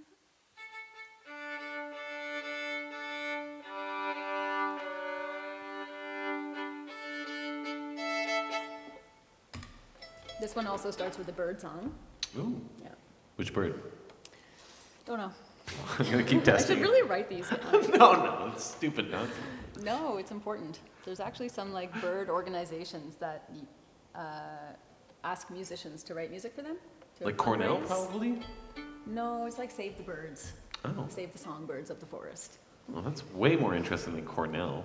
This one also starts with the bird song. Ooh. Yeah. Which bird? Don't know. I'm going to keep I testing. should really write these down. no, no, it's stupid nonsense. No, it's important. There's actually some like bird organizations that uh, ask musicians to write music for them. Like Cornell, probably? No, it's like Save the Birds. Oh. Save the songbirds of the forest. Well, that's way more interesting than Cornell.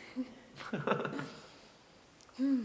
hmm.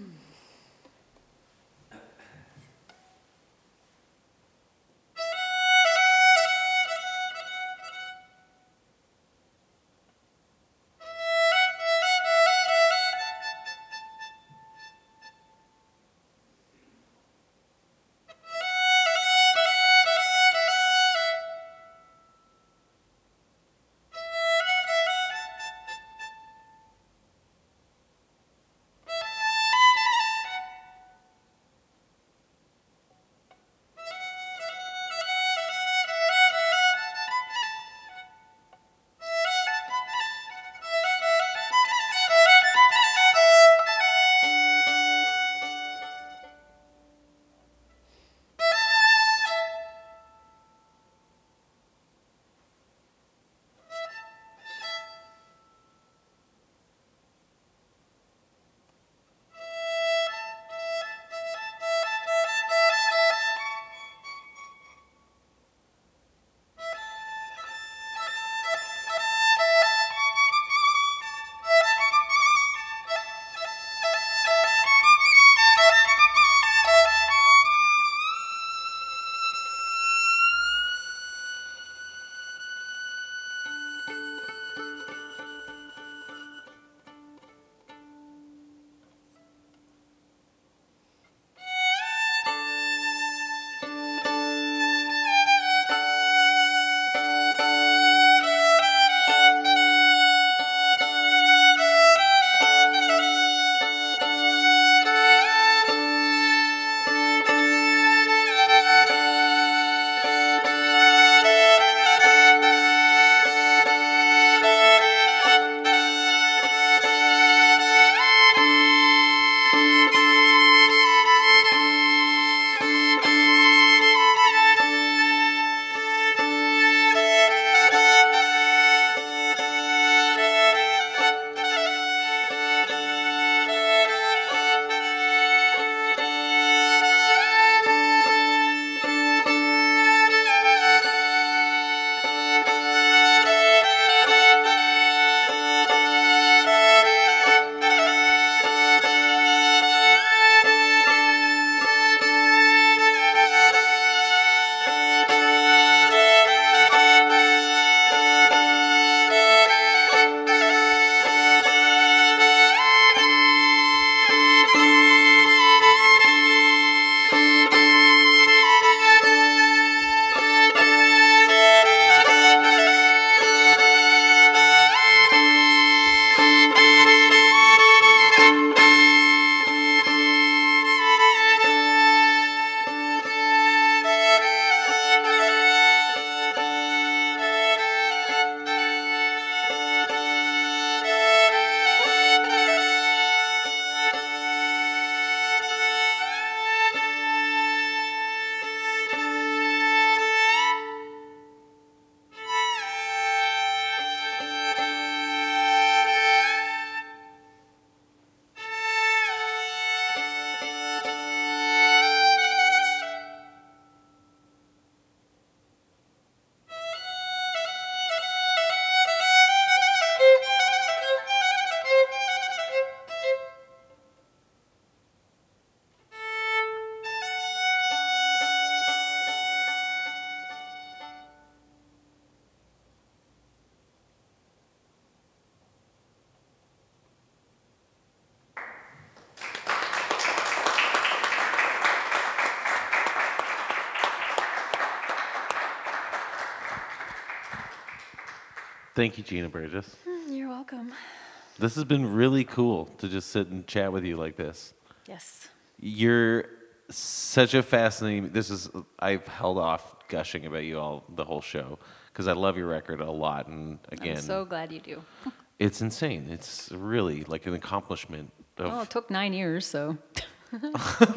Thank you, Gina Burgess. You're welcome. This has been really cool to just sit and chat with you like this. Yes. You're such a fascinating. This is. I've held off gushing about you all the whole show because I love your record a lot, and again, I'm so glad you do. it's insane. It's really like an accomplishment. Of, Well, it took nine years, so. and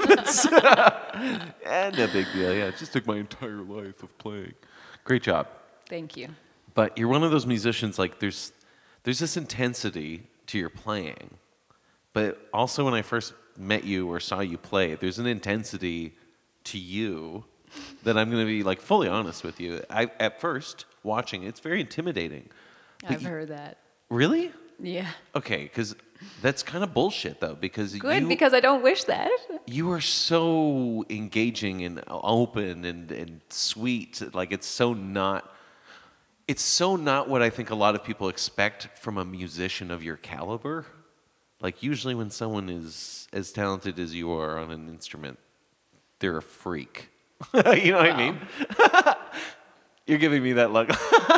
a big deal. Yeah, it just took my entire life of playing. Great job. Thank you. But you're one of those musicians. Like there's, there's this intensity to your playing, but also when I first met you or saw you play, there's an intensity to you that I'm going to be like fully honest with you. I at first watching it's very intimidating. But I've you- heard that. Really? Yeah. Okay, because that's kind of bullshit though. Because Good, you, because I don't wish that. you are so engaging and open and, and sweet. Like it's so not. It's so not what I think a lot of people expect from a musician of your caliber. Like usually when someone is as talented as you are on an instrument, they're a freak. You know what I mean? You're giving me that look.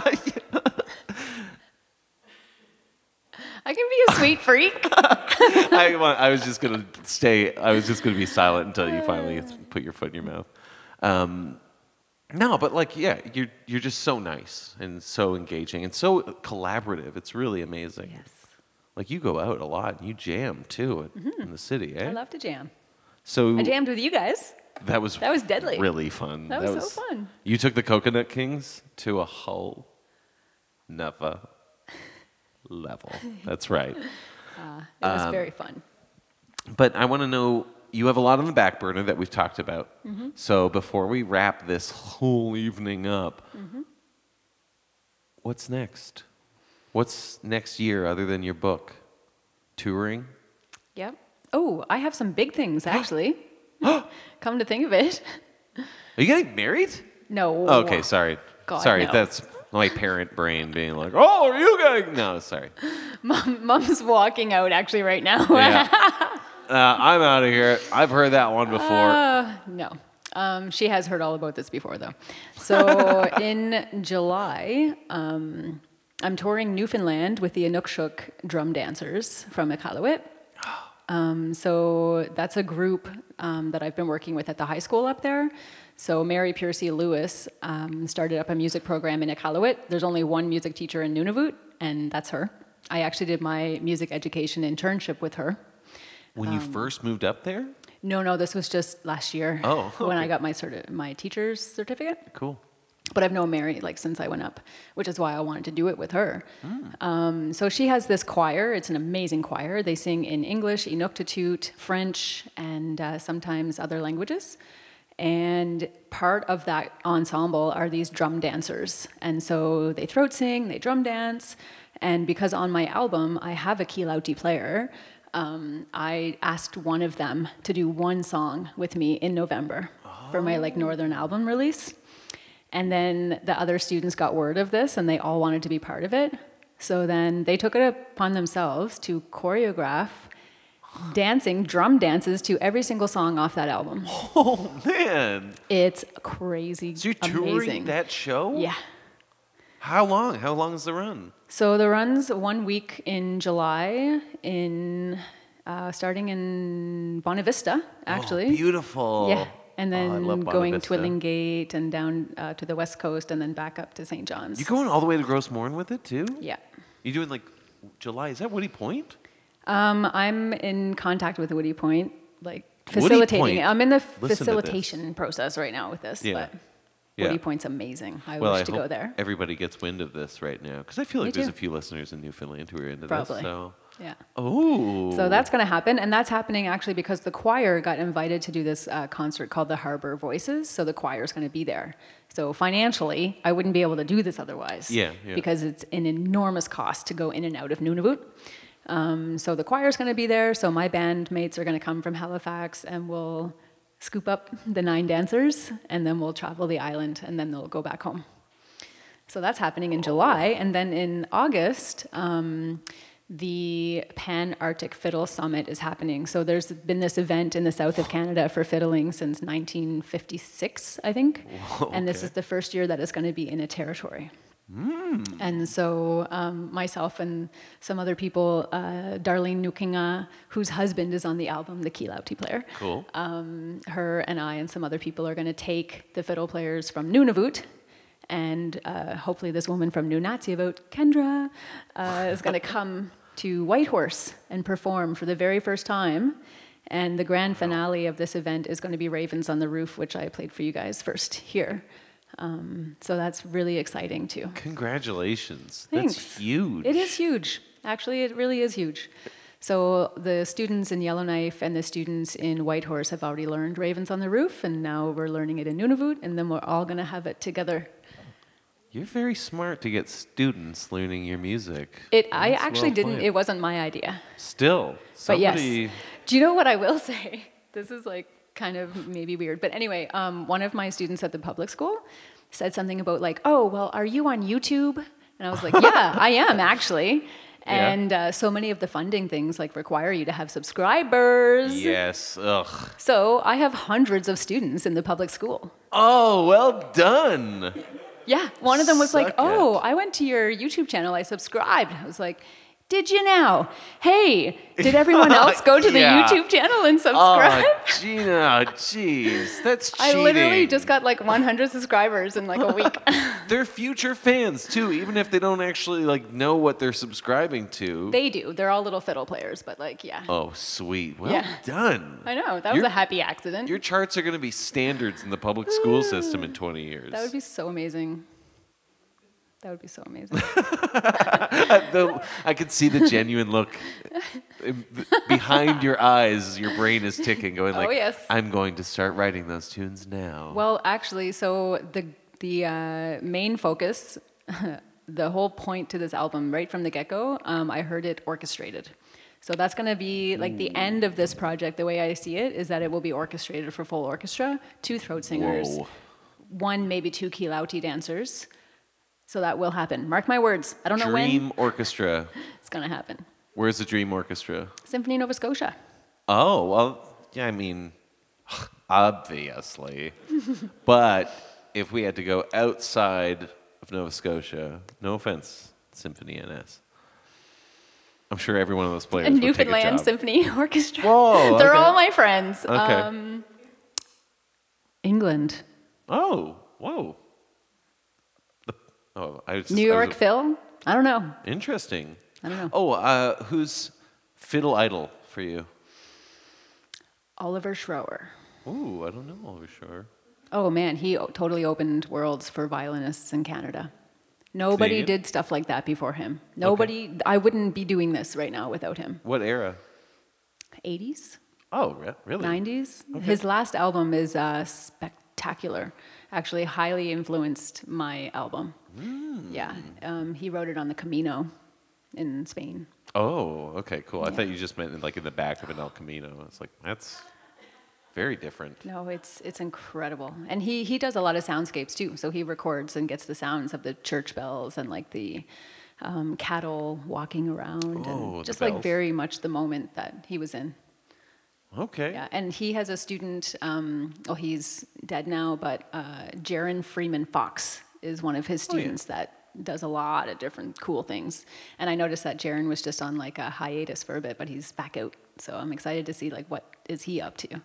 I can be a sweet freak. I, want- I was just gonna stay. I was just gonna be silent until you finally put your foot in your mouth. Um, no, but like, yeah, you're you're just so nice and so engaging and so collaborative. It's really amazing. Yes. Like you go out a lot and you jam too at, in the city, eh? I love to jam. So I jammed with you guys. that was That was deadly. really fun. That was so fun. You took the Coconut Kings to a whole nother level. That's right. Uh, it was Um, very fun. But I want to know, you have a lot on the back burner that we've talked about. Mm-hmm. So before we wrap this whole evening up, Mm-hmm. what's next? What's next year other than your book? Touring? Yep. Oh, I have some big things actually. Come to think of it. Are you getting married? No. Oh, okay, sorry. God, sorry, no. that's my parent brain being like, oh, are you getting... No, sorry. Mom, Mom's walking out actually right now. Yeah. uh, I'm out of here. I've heard that one before. Uh, no. Um, she has heard all about this before, though. So in July, um, I'm touring Newfoundland with the Inukshuk drum dancers from Iqaluit. Um, so that's a group um, that I've been working with at the high school up there. So Mary Piercy Lewis um, started up a music program in Iqaluit. There's only one music teacher in Nunavut, and that's her. I actually did my music education internship with her. When you first moved up there? No, no, this was just last year. Oh, when I okay. got my certi- my teacher's certificate. Cool. But I've known Mary like since I went up, which is why I wanted to do it with her. Um, so she has this choir. It's an amazing choir. They sing in English, Inuktitut, French, and uh, sometimes other languages. And part of that ensemble are these drum dancers. And so they throat sing, they drum dance. And because on my album I have a kilauti player, um, I asked one of them to do one song with me in November for my like Northern album release. And then the other students got word of this and they all wanted to be part of it. So then they took it upon themselves to choreograph dancing, drum dances to every single song off that album. Oh, man. It's crazy, So you're touring amazing. that show? Yeah. How long? How long is the run? So the run's one week in July, in uh, starting in Bonavista, actually. Oh, beautiful. Yeah. And Oh, I then love going Bonavista. to Twilling Gate and down uh, to the west coast and then back up to Saint John's. You going all the way to Grossmorn with it, too? Yeah. You doing, like, July? Is that Woody Point? Um, I'm in contact with Woody Point, like Woody facilitating. Point. it. I'm in the Listen to this. facilitation process right now with this. Yeah. But Yeah. Woody Point's amazing. I Well, wish I to hope go there. everybody gets wind of this right now. Because I feel like Me there's too. a few listeners in Newfoundland who are into Probably. this. So, Yeah. oh. So that's going to happen, and that's happening actually because the choir got invited to do this uh, concert called the Harbor Voices. So the choir is going to be there. So financially, I wouldn't be able to do this otherwise. Yeah, yeah. Because it's an enormous cost to go in and out of Nunavut. Um, so the choir is going to be there. So my bandmates are going to come from Halifax, and we'll scoop up the nine dancers, and then we'll travel the island, and then they'll go back home. So that's happening in July, and then in August. Um, the Pan-Arctic Fiddle Summit is happening. So there's been this event in the south of Canada for fiddling since nineteen fifty-six, I think. Whoa, And this okay. is the first year that it's going to be in a territory. Mm. And so um, myself and some other people, uh, Darlene Nukinga, whose husband is on the album, the Kilauti player. Cool. Um, her and I and some other people are going to take the fiddle players from Nunavut, and uh, hopefully this woman from Nunatsiavut, Kendra, uh, is going to come to Whitehorse and perform for the very first time. And the grand finale of this event is going to be Ravens on the Roof, which I played for you guys first here. Um, so that's really exciting too. Congratulations. Thanks. That's huge. It is huge. Actually, it really is huge. So the students in Yellowknife and the students in Whitehorse have already learned Ravens on the Roof, and now we're learning it in Nunavut, and then we're all going to have it together. You're very smart to get students learning your music. It. I That's actually well didn't. planned. It wasn't my idea. Still, But yes. somebody... Do you know what I will say? This is like kind of maybe weird. But anyway, um, one of my students at the public school said something about like, oh, well, are you on YouTube? And I was like, yeah, I am actually. And uh, so many of the funding things like require you to have subscribers. Yes. Ugh. So I have hundreds of students in the public school. Oh, well done. Yeah. One of them was like, Suck oh, it. I went to your YouTube channel. I subscribed. I was like, did you now? Hey, did everyone else go to the Yeah. YouTube channel and subscribe? Oh, Gina, jeez, that's I cheating. literally just got like one hundred subscribers in like a week. They're future fans too, even if they don't actually like know what they're subscribing to. They do. They're all little fiddle players, but like, yeah. Oh, sweet. Well Yeah. done. I know. That was Your- a happy accident. Your charts are going to be standards in the public school system in twenty years. That would be so amazing. That would be so amazing. The- I could see the genuine look in- behind your eyes. Your brain is ticking, going like, Oh, yes. I'm going to start writing those tunes now. Well, actually, so the the uh, main focus, the whole point to this album, right from the get-go, um, I heard it orchestrated. So that's going to be like the end of this project. The way I see it is that it will be orchestrated for full orchestra, two throat singers, Whoa. one maybe two Kilauti dancers. So that will happen. Mark my words. I don't know when. Dream Orchestra. It's going to happen. Where's the Dream Orchestra? Symphony Nova Scotia. Oh, well, yeah, I mean, obviously. But if we had to go outside of Nova Scotia, no offense, Symphony N S, I'm sure every one of those players And would take a Newfoundland job. Symphony Orchestra. Whoa, They're okay. all my friends. Okay. Um, England. Oh, whoa. The, oh, I was, New I York was, Phil? I don't know. Interesting. I don't know. Oh, uh, who's fiddle idol for you? Oliver Schroer. Ooh, I don't know Oliver Shore. Oh man, he o- totally opened worlds for violinists in Canada. Nobody Canadian? did stuff like that before him. Nobody, I wouldn't be doing this right now without him. What era? eighties, Oh, re- really? nineties. His last album is uh, spectacular. Actually, highly influenced my album. Hmm. Yeah, um, he wrote it on the Camino in Spain. Oh, okay, cool. I Yeah. thought you just meant like in the back of an El Camino. It's like, that's very different. No, it's it's incredible, and he he does a lot of soundscapes too. So he records and gets the sounds of the church bells and like the um, cattle walking around, Oh, the and just like bells. very much the moment that he was in. Okay. Yeah, and he has a student. Um, oh, he's dead now, but uh, Jaron Freeman Fox is one of his Oh, yeah. students that does a lot of different cool things. And I noticed that Jaron was just on like a hiatus for a bit, but he's back out. So I'm excited to see like what is he up to.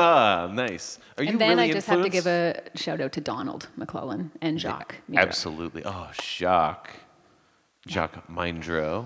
Nice. Are you And then really I just have to give influenced? a shout out to Donald McClellan and Jacques. Mira. Absolutely. Oh, Jacques. Jacques Mindro.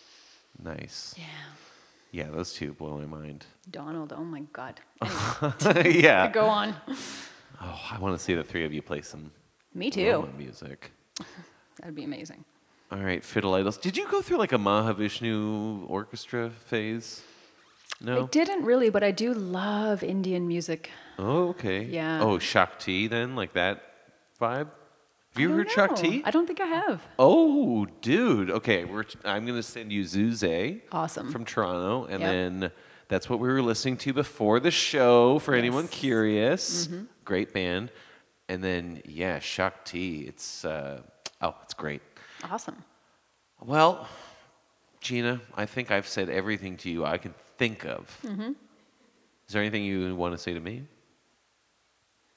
Nice. Yeah. Yeah, those two blow my mind. Donald, oh my God. Anyway, Yeah. go on. Oh, I want to see the three of you play some Me too. Roma music. That'd be amazing. All right, Fiddle Idols. Did you go through like a Mahavishnu orchestra phase? No? I didn't really, but I do love Indian music. Oh, okay. Yeah. Oh, Shakti then, like that vibe? Have you I heard don't know. Shakti? I don't think I have. Oh, dude. Okay, we're t- I'm going to send you Zuze. Awesome. From Toronto. And Yep. then that's what we were listening to before the show for anyone Yes. curious. Mm-hmm. Great band. And then, yeah, Shakti. It's, uh, oh, it's great. Awesome. Well, Gina, I think I've said everything to you I can think of. Mm-hmm. Is there anything you want to say to me?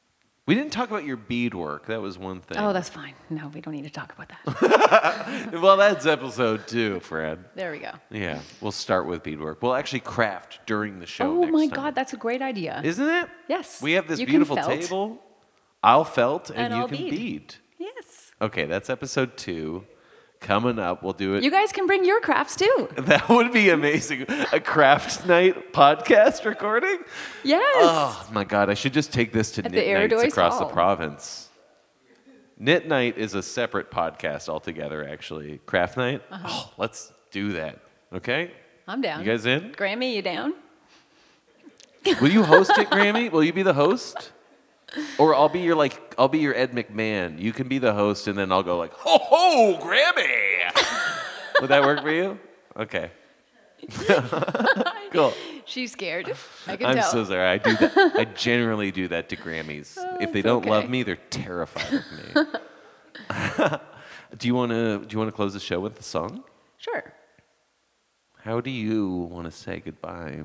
We didn't talk about your beadwork. That was one thing. Oh, that's fine. No, we don't need to talk about that. Well, that's episode two, Fred. There we go. Yeah, we'll start with beadwork. We'll actually craft during the show. Oh next my time. God, that's a great idea. Isn't it? Yes. We have this You can beautiful felt. table. I'll felt and, And you I'll can bead. bead. Yes. Okay, that's episode two. Coming up, we'll do it. You guys can bring your crafts too. That would be amazing. A craft night podcast recording? Yes. Oh my God, I should just take this to At the Knit Nights Aradois across the Hall. province. Knit Night is a separate podcast altogether, actually. Craft Night? Uh-huh. Oh, let's do that. Okay? I'm down. You guys in? Grammy, you down? Will you host it, Grammy? Will you be the host? Or I'll be your like I'll be your Ed McMahon. You can be the host, and then I'll go like, ho ho, Grammy. Would that work for you? Okay. Cool. She's scared. I can I'm tell. so sorry. I do that. I generally do that to Grammys. if they it's don't love okay. me, they're terrified of me. do you want to do you want to close the show with the song? Sure. How do you want to say goodbye?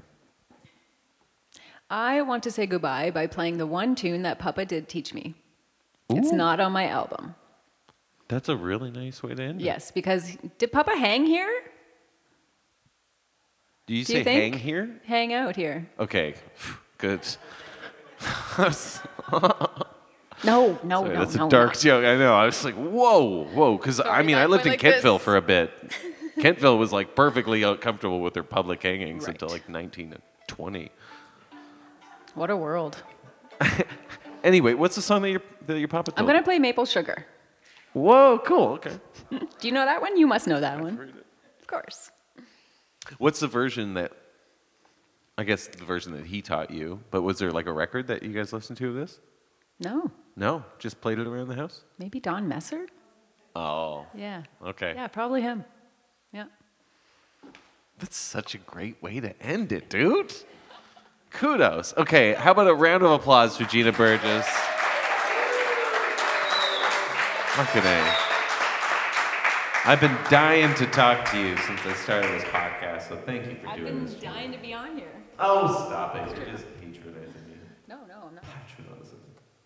I want to say goodbye by playing the one tune that Papa did teach me. It's Ooh. not on my album. That's a really nice way to end it. Yes, because did Papa hang here? Do you Do say you think? hang here? Hang out here. Okay. Good. No, no, Sorry, no, that's no. a dark no. joke. I know. I was like, whoa, whoa. Because, I Sorry, mean, I that lived in went like Kentville this. for a bit. Kentville was like perfectly uh, comfortable with their public hangings Right. until like nineteen twenty. What a world. Anyway, what's the song that your, that your papa told I'm going to play Maple Sugar. Whoa, cool. Okay. Do you know that one? You must know that one. Of course. What's the version that, I guess the version that he taught you, but was there like a record that you guys listened to of this? No. No, just played it around the house? Maybe Don Messer? Oh, Yeah. okay. Yeah, probably him. Yeah. That's such a great way to end it, dude. Kudos. Okay, how about a round of applause for Gina Burgess? Fucking A. I've been dying to talk to you since I started this podcast, so thank you for I've doing been this. dying to be on here. Oh, stop it. You're just patronizing me. No, no, I'm not. Patronizing.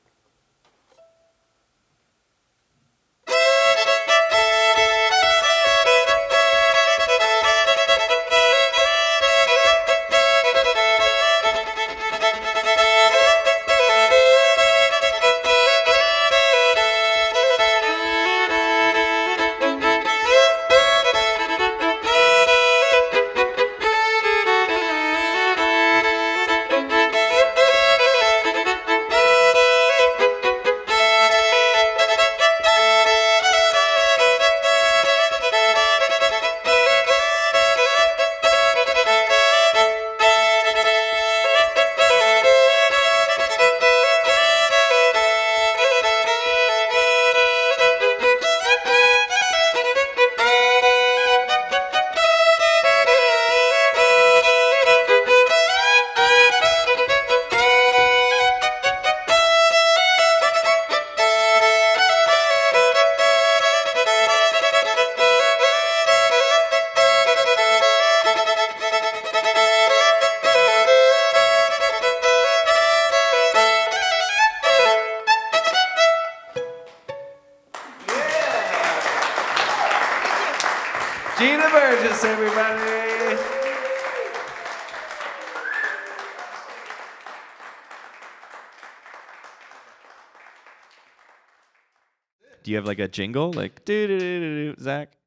Gina Burgess, everybody. Do you have like a jingle? Like, do do do do do, Zach?